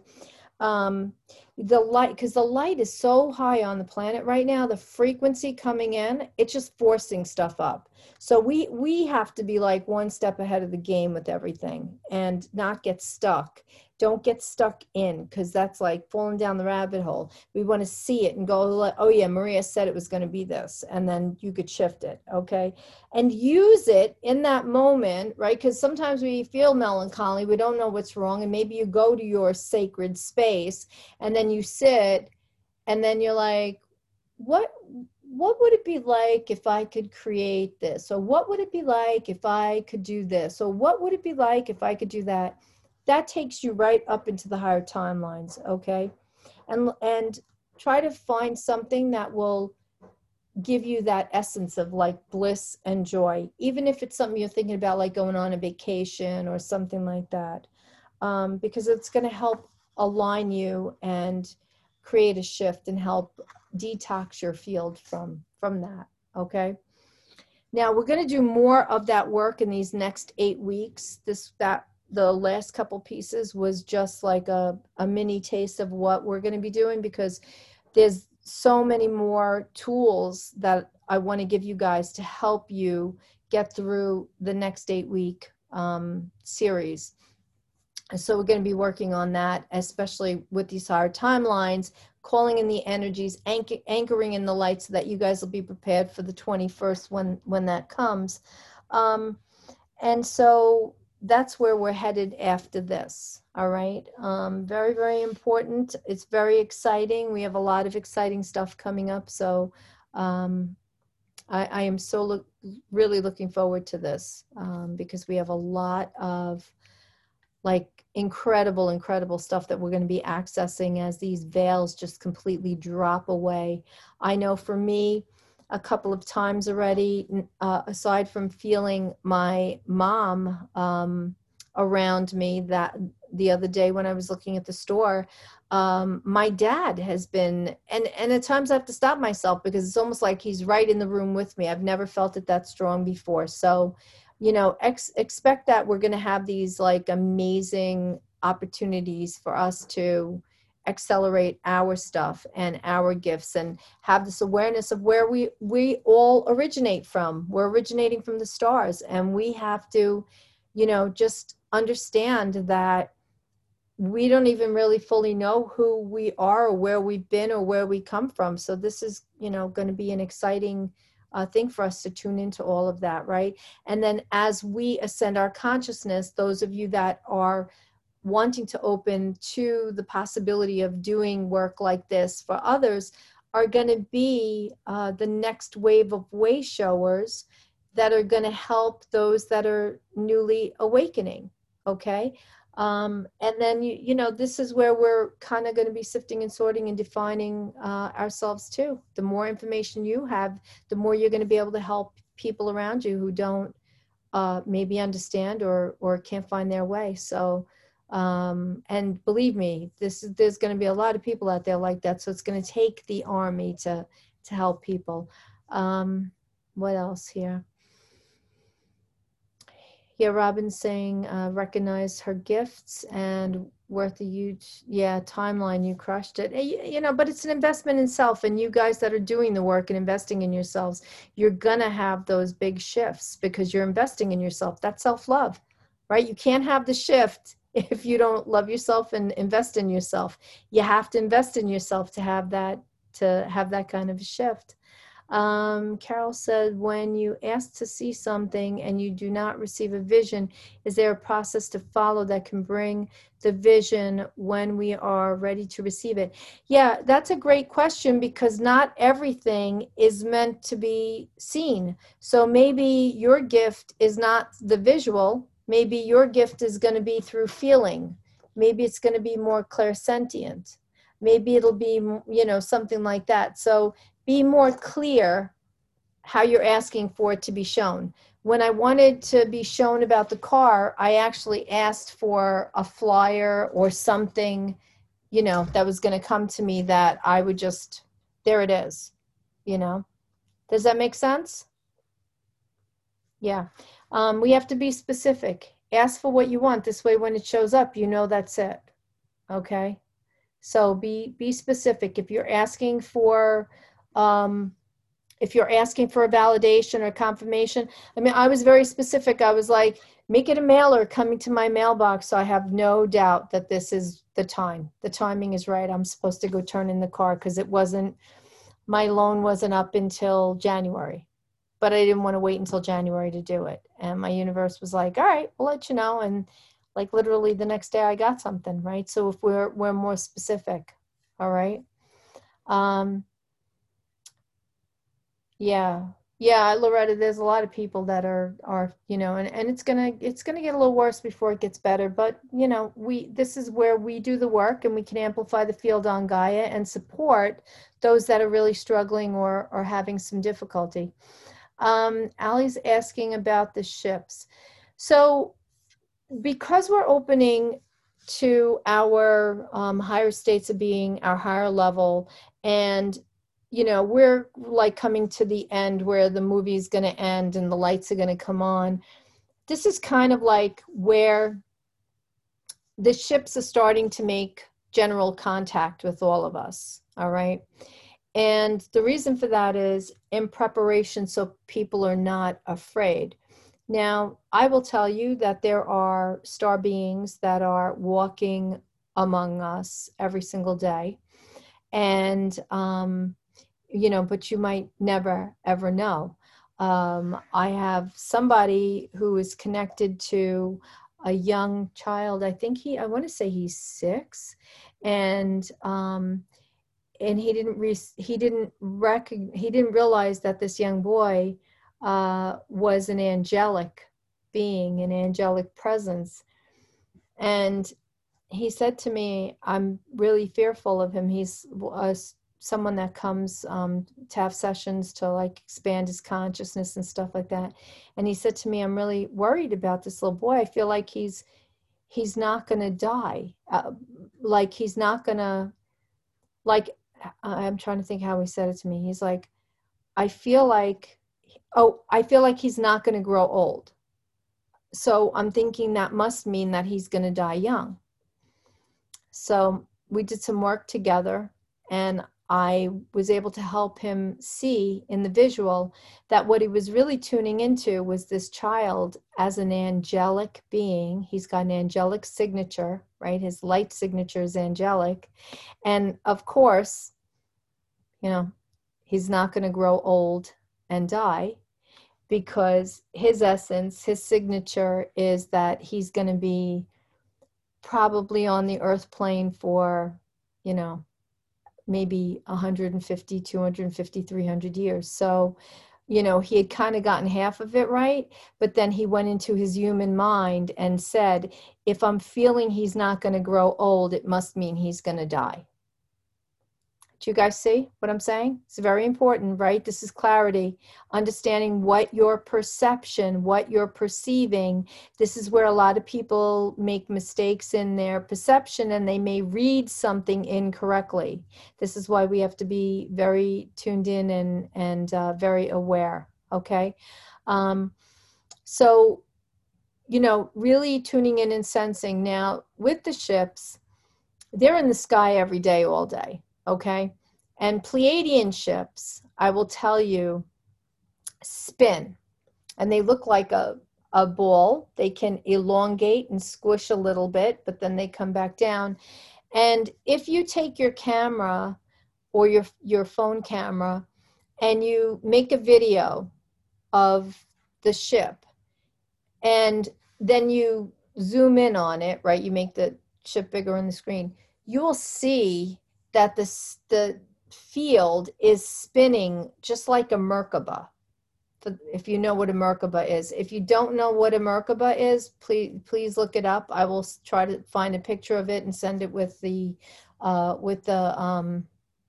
Um, the light, because the light is so high on the planet right now, the frequency coming in, it's just forcing stuff up. So we, we have to be like one step ahead of the game with everything and not get stuck. Don't get stuck in, because that's like falling down the rabbit hole. We want to see it and go, like, oh yeah, Maria said it was going to be this, and then you could shift it. Okay. And use it in that moment, right? Because sometimes we feel melancholy, we don't know what's wrong, and maybe you go to your sacred space and then you sit and then you're like, what what would it be like if I could create this? Or what would it be like if I could do this? Or what would it be like if I could do that? That takes you right up into the higher timelines. Okay. And and try to find something that will give you that essence of like bliss and joy, even if it's something you're thinking about, like going on a vacation or something like that, um, because it's going to help align you and create a shift and help detox your field from from that. Okay. Now we're going to do more of that work in these next eight weeks. This that the last couple pieces was just like a, a mini taste of what we're going to be doing, because there's so many more tools that I want to give you guys to help you get through the next eight week um, series. And so we're going to be working on that, especially with these higher timelines, calling in the energies, anchor, anchoring in the light, so that you guys will be prepared for the twenty-first when, when that comes. Um, and so that's where we're headed after this. All right. Um, very, very important. It's very exciting. We have a lot of exciting stuff coming up. So um, I, I am so look, really looking forward to this um, because we have a lot of like incredible, incredible stuff that we're going to be accessing as these veils just completely drop away. I know for me, a couple of times already, uh, aside from feeling my mom um, around me, that the other day when I was looking at the store, um, my dad has been, and, and at times I have to stop myself because it's almost like he's right in the room with me. I've never felt it that strong before. So, you know, ex- expect that we're going to have these like amazing opportunities for us to accelerate our stuff and our gifts and have this awareness of where we we all originate from. We're originating from the stars, and we have to, you know, just understand that we don't even really fully know who we are or where we've been or where we come from. So this is, you know, going to be an exciting uh, thing for us to tune into all of that, right? And then as we ascend our consciousness, those of you that are wanting to open to the possibility of doing work like this for others are going to be uh, the next wave of way showers that are going to help those that are newly awakening. Okay. Um, and then, you, you know, this is where we're kind of going to be sifting and sorting and defining uh, ourselves too. The more information you have, the more you're going to be able to help people around you who don't uh, maybe understand or, or can't find their way. So, um, and believe me, this is, there's going to be a lot of people out there like that. So it's going to take the army to, to help people. Um, what else here? Yeah, Robin's saying uh, recognize her gifts and worth a huge, yeah, timeline. You crushed it. You, you know, but it's an investment in self. And you guys that are doing the work and investing in yourselves, you're going to have those big shifts because you're investing in yourself. That's self-love, right? You can't have the shift if you don't love yourself and invest in yourself. You have to invest in yourself to have that, to have that kind of a shift. Um, Carol said, when you ask to see something and you do not receive a vision, is there a process to follow that can bring the vision when we are ready to receive it? Yeah, that's a great question because not everything is meant to be seen. So maybe your gift is not the visual. Maybe your gift is going to be through feeling. Maybe it's going to be more clairsentient. Maybe it'll be, you know, something like that. So be more clear how you're asking for it to be shown. When I wanted to be shown about the car, I actually asked for a flyer or something, you know, that was going to come to me that I would just, there it is, you know. Does that make sense? Yeah. Um, we have to be specific. Ask for what you want. This way, when it shows up, you know that's it. Okay? So be, be specific. If you're asking for, um, if you're asking for a validation or confirmation, I mean, I was very specific. I was like, make it a mailer coming to my mailbox so I have no doubt that this is the time. The timing is right. I'm supposed to go turn in the car because it wasn't, my loan wasn't up until January. But I didn't want to wait until January to do it. And my universe was like, all right, we'll let you know. And like literally the next day I got something, right? So if we're, we're more specific, all right. Um, yeah. Yeah, Loretta, there's a lot of people that are, are, you know, and, and it's going to, it's going to get a little worse before it gets better. But, you know, we, this is where we do the work and we can amplify the field on Gaia and support those that are really struggling or, or having some difficulty. Um, Allie's asking about the ships. So because we're opening to our um, higher states of being, our higher level, and you know, we're like coming to the end where the movie's going to end and the lights are going to come on. This is kind of like where the ships are starting to make general contact with all of us. All right. And the reason for that is in preparation so people are not afraid. Now, I will tell you that there are star beings that are walking among us every single day. And, um, you know, but you might never, ever know. Um, I have somebody who is connected to a young child. I think he, I want to say he's six. And, um, and he didn't, re- he didn't recognize, he didn't realize that this young boy uh, was an angelic being, an angelic presence. And he said to me, I'm really fearful of him. He's uh, someone that comes um, to have sessions to like expand his consciousness and stuff like that. And he said to me, I'm really worried about this little boy. I feel like he's, he's not going to die. Uh, like he's not going to, like, I'm trying to think how he said it to me. He's like, I feel like, oh, I feel like he's not going to grow old. So I'm thinking that must mean that he's going to die young. So we did some work together and I was able to help him see in the visual that what he was really tuning into was this child as an angelic being. He's got an angelic signature, right? His light signature is angelic. And of course, you know, he's not going to grow old and die because his essence, his signature is that he's going to be probably on the earth plane for, you know, maybe one hundred fifty, two hundred fifty, three hundred years. So, you know, he had kind of gotten half of it right, but then he went into his human mind and said, if I'm feeling he's not going to grow old, it must mean he's going to die. Do you guys see what I'm saying? It's very important, right? This is clarity, understanding what your perception, what you're perceiving. This is where a lot of people make mistakes in their perception and they may read something incorrectly. This is why we have to be very tuned in and, and uh, very aware, okay? Um, so you know, really tuning in and sensing. Now, with the ships, they're in the sky every day, all day, okay? And Pleiadian ships, I will tell you, spin. And they look like a, a ball. They can elongate and squish a little bit, but then they come back down. And if you take your camera or your, your phone camera and you make a video of the ship, and then you zoom in on it, right? You make the ship bigger on the screen. You will see that the, the field is spinning just like a Merkaba. If you know what a Merkaba is. If you don't know what a Merkaba is, please please look it up. I will try to find a picture of it and send it with the uh, with the um,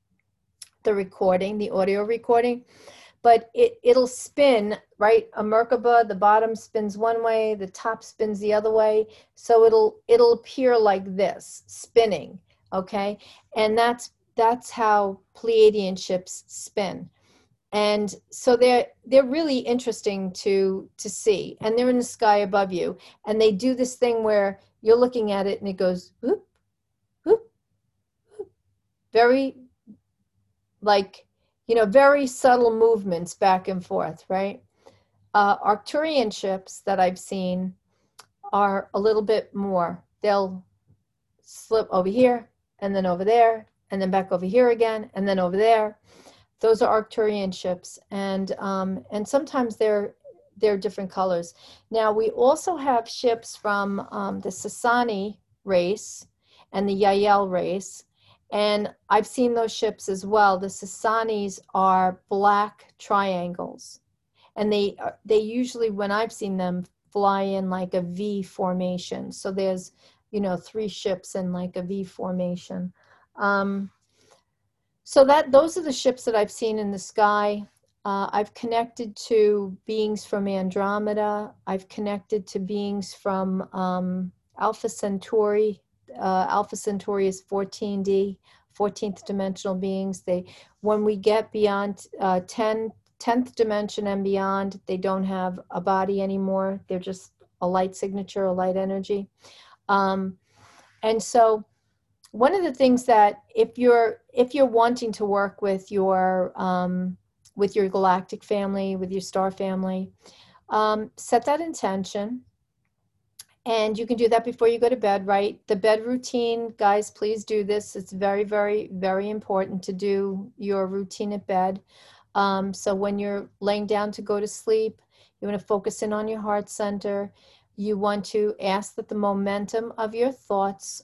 the recording, the audio recording. But it it'll spin, right? A Merkaba, the bottom spins one way, the top spins the other way. So it'll it'll appear like this, spinning. Okay, and that's that's how Pleiadian ships spin. And so they're they're really interesting to to see, and they're in the sky above you, and they do this thing where you're looking at it and it goes whoop, whoop, whoop. Very like, you know, very subtle movements back and forth, right? Uh, Arcturian ships that I've seen are a little bit more. They'll slip over here and then over there and then back over here again and then over there. Those are Arcturian ships, and um, and sometimes they're they're different colors. Now we also have ships from um, the Sasani race and the Yael race, and I've seen those ships as well. The Sasanis are black triangles, and they they usually, when I've seen them, fly in like a V formation. So there's, you know, three ships in like a V formation. Um, So that those are the ships that I've seen in the sky. Uh, I've connected to beings from Andromeda. I've connected to beings from um, Alpha Centauri. Uh, Alpha Centauri is fourteen D, fourteenth dimensional beings. They, when we get beyond uh, ten, tenth dimension and beyond, they don't have a body anymore. They're just a light signature, a light energy. Um, and so one of the things that if you're if you're wanting to work with your um, with your galactic family, with your star family, um, set that intention, and you can do that before you go to bed. Right, the bed routine, guys, please do this. It's very, very, very important to do your routine at bed. Um, so when you're laying down to go to sleep, you want to focus in on your heart center. You want to ask that the momentum of your thoughts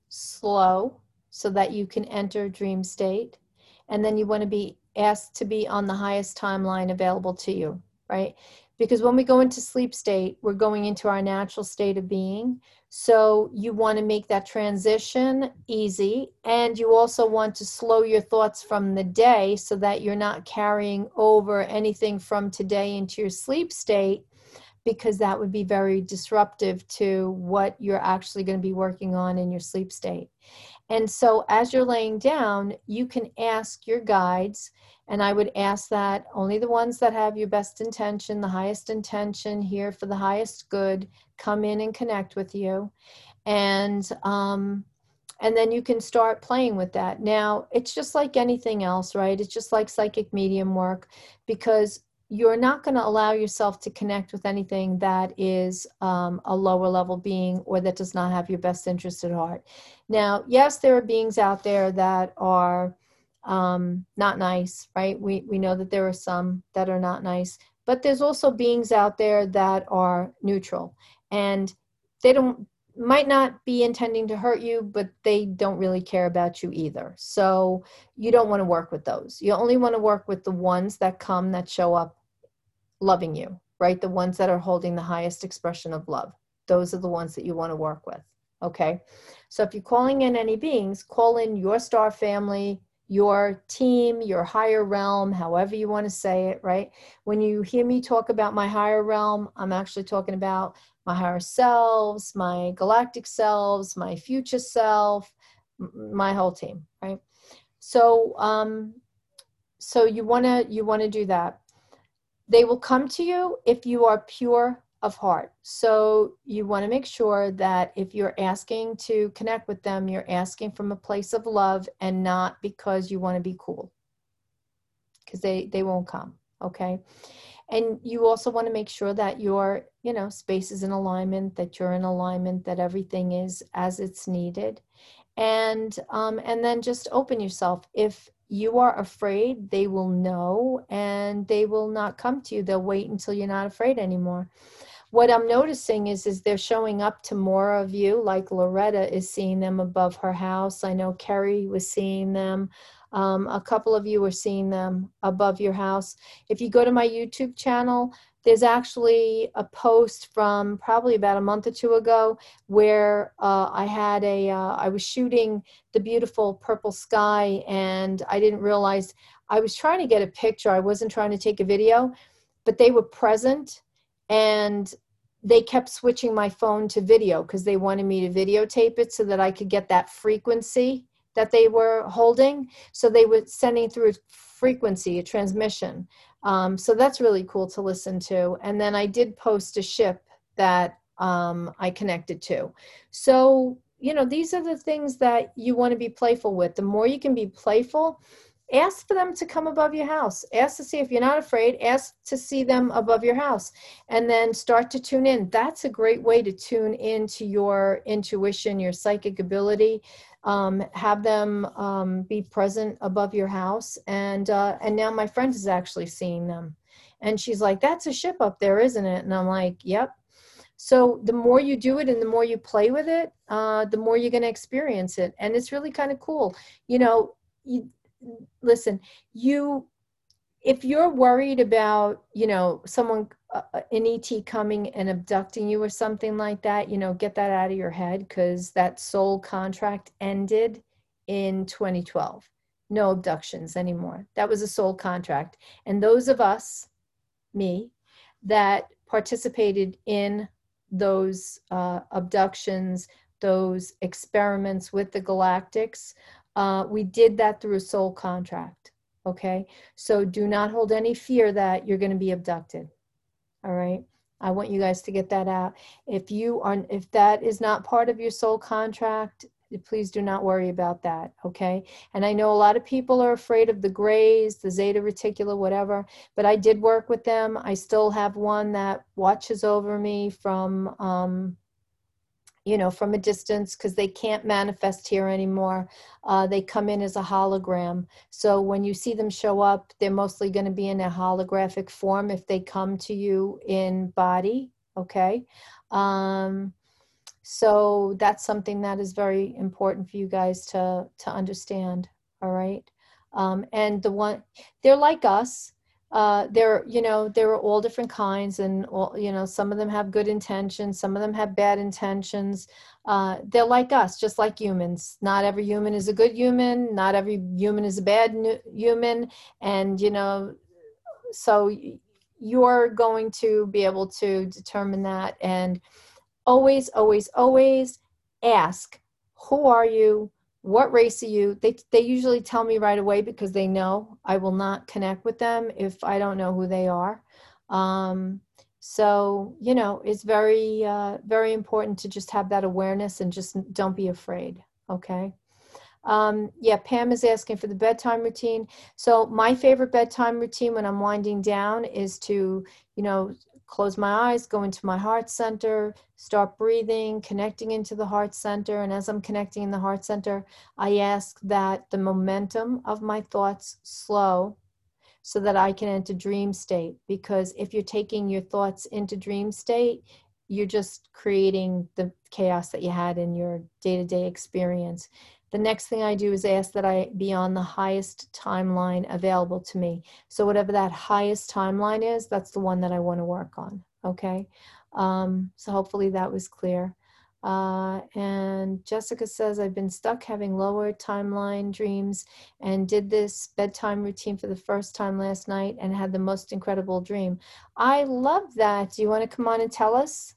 slow so that you can enter dream state, and then you want to be asked to be on the highest timeline available to you, right? Because when we go into sleep state, we're going into our natural state of being. So you want to make that transition easy, and you also want to slow your thoughts from the day so that you're not carrying over anything from today into your sleep state, because that would be very disruptive to what you're actually going to be working on in your sleep state. And so as you're laying down, you can ask your guides, and I would ask that only the ones that have your best intention, the highest intention here for the highest good, come in and connect with you. And, um, and then you can start playing with that. Now, it's just like anything else, right? It's just like psychic medium work, because you're not going to allow yourself to connect with anything that is um, a lower level being or that does not have your best interest at heart. Now, yes, there are beings out there that are um, not nice, right? We, we know that there are some that are not nice, but there's also beings out there that are neutral, and they don't, might not be intending to hurt you, but they don't really care about you either. So you don't want to work with those. You only want to work with the ones that come, that show up loving you, right? The ones that are holding the highest expression of love. Those are the ones that you want to work with, okay? So if you're calling in any beings, call in your star family, your team, your higher realm, however you want to say it, right? When you hear me talk about my higher realm, I'm actually talking about my higher selves, my galactic selves, my future self, my whole team, right? So, um, so you want to, you want to do that. They will come to you if you are pure of heart. So you want to make sure that if you're asking to connect with them, you're asking from a place of love and not because you want to be cool, because they, they won't come. Okay. And you also want to make sure that your, you know, space is in alignment, that you're in alignment, that everything is as it's needed. And, um, and then just open yourself. If you are afraid, they will know and they will not come to you. They'll wait until you're not afraid anymore. What I'm noticing is, is they're showing up to more of you, like Loretta is seeing them above her house. I know Kerry was seeing them. Um, a couple of you are seeing them above your house. If you go to my YouTube channel, there's actually a post from probably about a month or two ago where uh, I had a, uh, I was shooting the beautiful purple sky and I didn't realize I was trying to get a picture. I wasn't trying to take a video, but they were present and they kept switching my phone to video because they wanted me to videotape it so that I could get that frequency that they were holding. So they were sending through a frequency, a transmission. Um, so that's really cool to listen to. And then I did post a ship that um, I connected to. So, you know, these are the things that you want to be playful with. The more you can be playful, ask for them to come above your house. Ask to see if you're not afraid. Ask to see them above your house. And then start to tune in. That's a great way to tune into your intuition, your psychic ability. Um, have them um, be present above your house. And, uh, and now my friend is actually seeing them. And she's like, that's a ship up there, isn't it? And I'm like, yep. So the more you do it and the more you play with it, uh, the more you're going to experience it. And it's really kind of cool. You know, you, listen, you, if you're worried about, you know, someone, uh, an E T coming and abducting you or something like that, you know, get that out of your head, because that soul contract ended in twenty twelve. No abductions anymore. That was a soul contract. And those of us, me, that participated in those uh, abductions, those experiments with the galactics, uh, we did that through a soul contract. Okay, so do not hold any fear that you're going to be abducted. All right, I want you guys to get that out. If you are, if that is not part of your soul contract, please do not worry about that. Okay, and I know a lot of people are afraid of the grays, the Zeta Reticula, whatever. But I did work with them. I still have one that watches over me from. Um, you know, from a distance, because they can't manifest here anymore. Uh, they come in as a hologram. So when you see them show up, they're mostly going to be in a holographic form if they come to you in body. Okay. Um, so that's something that is very important for you guys to, to understand. All right. Um, and the one, they're like us. Uh, there, you know, there are all different kinds, and all, you know, some of them have good intentions, some of them have bad intentions. Uh, they're like us, just like humans. Not every human is a good human. Not every human is a bad human. And, you know, so you're going to be able to determine that. And always, always, always ask, who are you? What race are you? They, they usually tell me right away, because they know I will not connect with them if I don't know who they are. Um, so, you know, it's very, uh, very important to just have that awareness and just don't be afraid. Okay. Um, yeah, Pam is asking for the bedtime routine. So my favorite bedtime routine when I'm winding down is to, you know, close my eyes, go into my heart center, start breathing, connecting into the heart center. And as I'm connecting in the heart center, I ask that the momentum of my thoughts slow so that I can enter dream state. Because if you're taking your thoughts into dream state, you're just creating the chaos that you had in your day-to-day experience. The next thing I do is ask that I be on the highest timeline available to me. So whatever that highest timeline is, that's the one that I want to work on. Okay. Um, so hopefully that was clear. Uh, and Jessica says, I've been stuck having lower timeline dreams and did this bedtime routine for the first time last night and had the most incredible dream. I love that. Do you want to come on and tell us,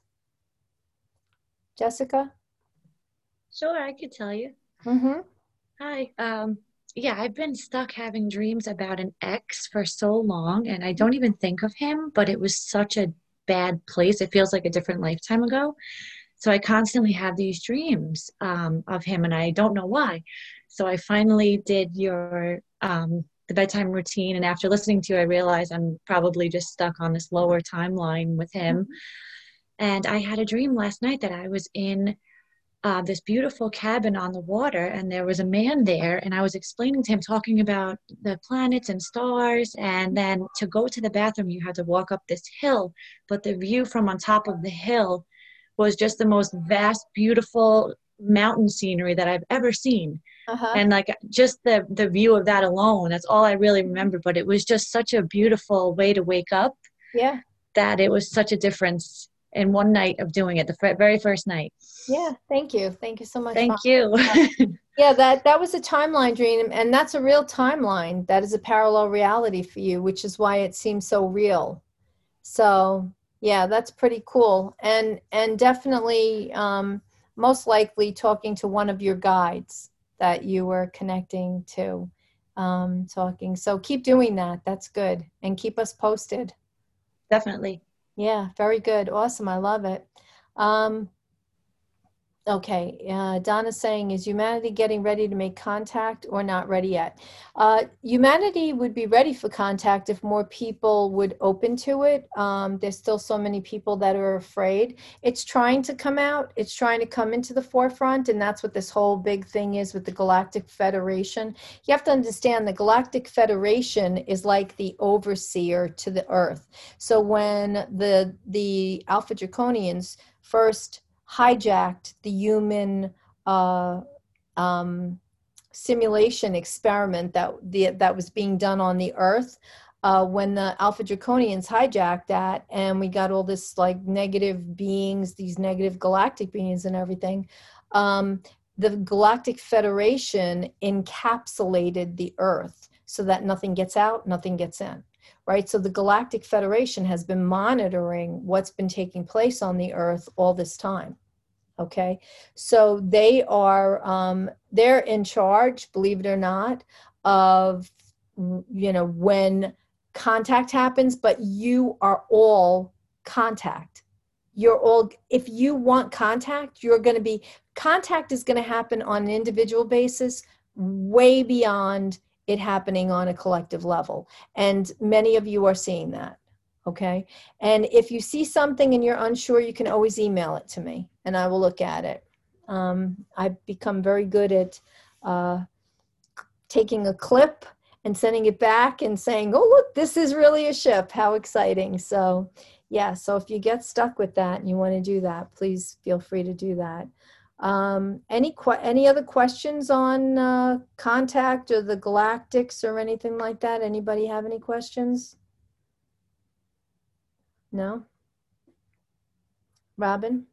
Jessica? Sure, I could tell you. Mm-hmm. Hi. Um, yeah, I've been stuck having dreams about an ex for so long, and I don't even think of him, but it was such a bad place. It feels like a different lifetime ago. So I constantly have these dreams um, of him, and I don't know why. So I finally did your um, the bedtime routine, and after listening to you, I realized I'm probably just stuck on this lower timeline with him. And I had a dream last night that I was in uh, this beautiful cabin on the water, and there was a man there, and I was explaining to him, talking about the planets and stars, and then to go to the bathroom, you had to walk up this hill, but the view from on top of the hill was just the most vast, beautiful mountain scenery that I've ever seen. Uh-huh. And like just the, the view of that alone, that's all I really remember, but it was just such a beautiful way to wake up. Yeah. That it was such a difference in one night of doing it, the f- very first night. Yeah. Thank you. Thank you so much. Thank Mom. you. Yeah, that, that was a timeline dream, and that's a real timeline. That is a parallel reality for you, which is why it seems so real. So yeah, that's pretty cool. And, and definitely, um, most likely talking to one of your guides that you were connecting to, um, talking. So keep doing that. That's good. And keep us posted. Definitely. Yeah, very good. Awesome. I love it. Um, okay. Uh, Donna's saying, is humanity getting ready to make contact or not ready yet? Uh, humanity would be ready for contact if more people would open to it. Um, there's still so many people that are afraid. It's trying to come out. It's trying to come into the forefront. And that's what this whole big thing is with the Galactic Federation. You have to understand the Galactic Federation is like the overseer to the Earth. So when the, the Alpha Draconians first hijacked the human uh, um, simulation experiment that the, that was being done on the Earth, uh, when the Alpha Draconians hijacked that, and we got all this like negative beings, these negative galactic beings and everything, um, the Galactic Federation encapsulated the Earth so that nothing gets out, nothing gets in. Right. So the Galactic Federation has been monitoring what's been taking place on the Earth all this time. Okay. So they are, um, they're in charge, believe it or not, of, you know, when contact happens, but you are all contact. You're all, if you want contact, you're going to be, contact is going to happen on an individual basis, way beyond it happening on a collective level. And many of you are seeing that. Okay. And if you see something and you're unsure, you can always email it to me and I will look at it. Um, I've become very good at uh, taking a clip and sending it back and saying, oh, look, this is really a ship. How exciting. So yeah. So if you get stuck with that and you want to do that, please feel free to do that. Um, any que- any other questions on uh, contact or the galactics or anything like that? Anybody have any questions? No? Robin?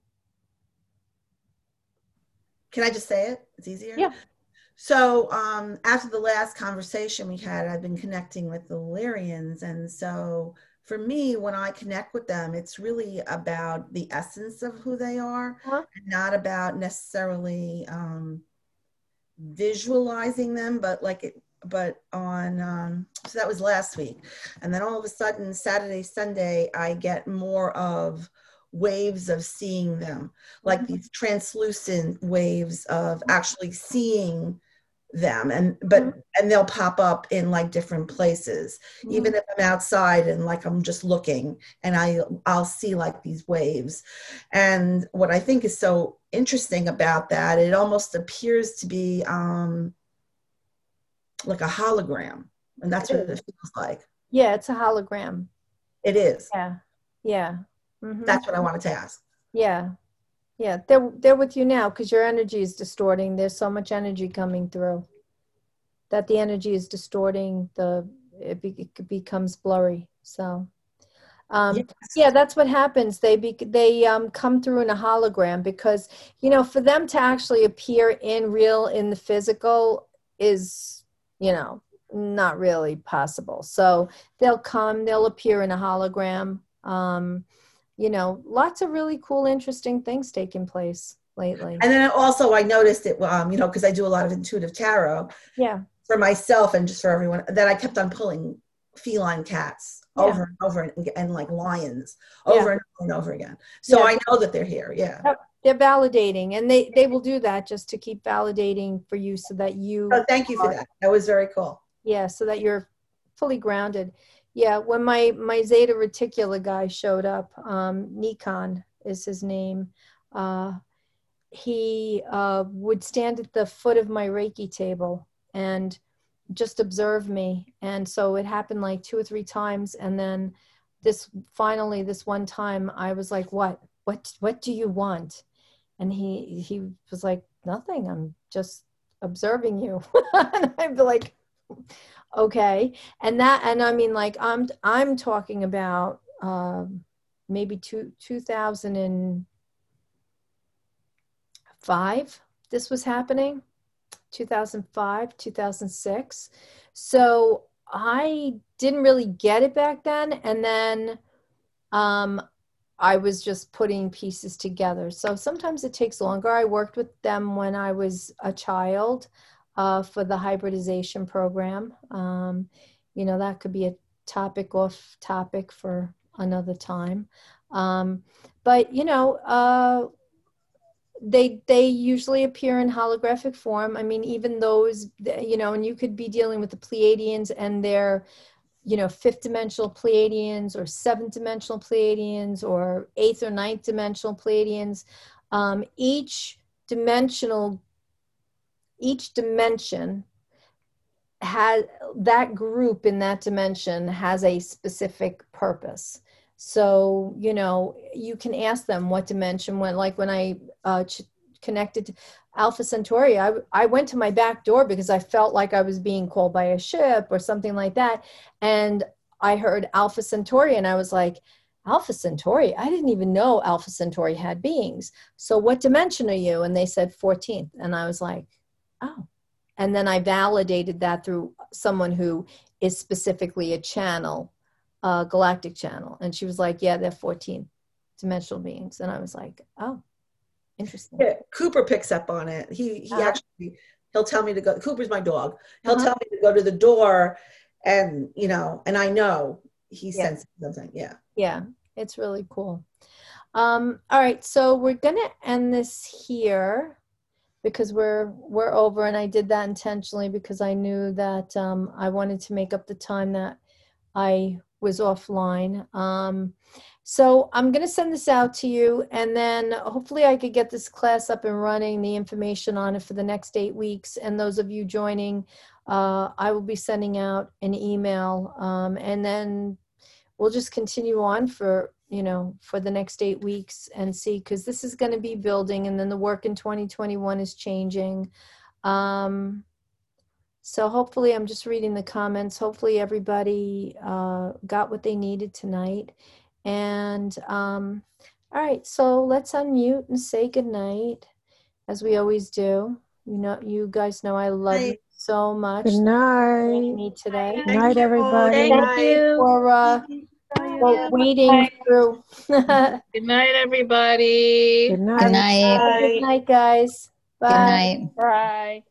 Can I just say it? It's easier. Yeah. So um, after the last conversation we had, I've been connecting with the Illyrians, and so for me, when I connect with them, it's really about the essence of who they are, Huh? and not about necessarily um, visualizing them, but like it, but on, um, so that was last week. And then all of a sudden, Saturday, Sunday, I get more of waves of seeing them, like these translucent waves of actually seeing them, and but Mm-hmm. and they'll pop up in like different places. Mm-hmm. Even if I'm outside and like I'm just looking, and I I'll see like these waves. And what I think is so interesting about that, it almost appears to be um like a hologram, and that's what it feels like. Yeah, it's a hologram. It is. Yeah, yeah. Mm-hmm. That's what I wanted to ask. Yeah, yeah. They're they're with you now because your energy is distorting. There's so much energy coming through that the energy is distorting. The it, be, it becomes blurry. So, um, yes. Yeah, that's what happens. They be, they um, come through in a hologram because, you know, for them to actually appear in real in the physical is, you know, not really possible. So they'll come, they'll appear in a hologram. Um, you know, lots of really cool, interesting things taking place lately. And then also I noticed it, um, you know, because I do a lot of intuitive tarot. Yeah. For myself and just for everyone, that I kept on pulling feline cats Yeah. over and over and, and like lions over Yeah. and over and over again. So Yeah. I know that they're here. Yeah. Yep. They're validating, and they, they will do that just to keep validating for you so that you, Oh, thank you for that. That was very cool. yeah, so that you're fully grounded. Yeah, when my, my Zeta Reticula guy showed up, um, Nikon is his name, uh, he uh, would stand at the foot of my Reiki table and just observe me. And so it happened like two or three times. And then this, finally, this one time I was like, what, what, what do you want? And he, he was like, nothing. I'm just observing you. And I'd be like, okay. And that, and I mean, like, I'm, I'm talking about um, maybe two, two thousand five, this was happening, two thousand five, two thousand six. So I didn't really get it back then. And then um, I was just putting pieces together. So sometimes it takes longer. I worked with them when I was a child uh, for the hybridization program. Um, you know, that could be a topic off topic for another time. Um, but, you know, uh, they they usually appear in holographic form. I mean, even those, you know, and you could be dealing with the Pleiadians and their, you know, fifth dimensional Pleiadians or seventh dimensional Pleiadians or eighth or ninth dimensional Pleiadians. Um, each dimensional, each dimension has, that group in that dimension has a specific purpose. So, you know, you can ask them what dimension, when, like when I uh, ch- connected to Alpha Centauri, I, I went to my back door because I felt like I was being called by a ship or something like that. And I heard Alpha Centauri and I was like, Alpha Centauri? I didn't even know Alpha Centauri had beings. So what dimension are you? And they said fourteenth. And I was like, oh. And then I validated that through someone who is specifically a channel, a galactic channel. And she was like, yeah, they're fourteen dimensional beings. And I was like, oh, interesting. Yeah, Cooper picks up on it. He he Uh-huh. actually, he'll tell me to go. Cooper's my dog. He'll Uh-huh. tell me to go to the door, and you know, and I know he Yeah. senses something. Yeah. Yeah, it's really cool. Um, all right, so we're gonna end this here because we're we're over, and I did that intentionally because I knew that um, I wanted to make up the time that I was offline. Um, so I'm going to send this out to you, and then hopefully I could get this class up and running, the information on it for the next eight weeks. And those of you joining, uh, I will be sending out an email, um, and then we'll just continue on for, you know, for the next eight weeks and see, because this is going to be building, and then the work in twenty twenty-one is changing. Um, So hopefully, I'm just reading the comments. Hopefully everybody uh, got what they needed tonight. And um, all right, so let's unmute and say goodnight, as we always do. You know, you guys know I love you so much. Good night. Joining me today. Good night, everybody. Thank you. For, uh, for waiting through. Good Good night, everybody. Good night. Good night. night, guys. Bye. Good night. Bye.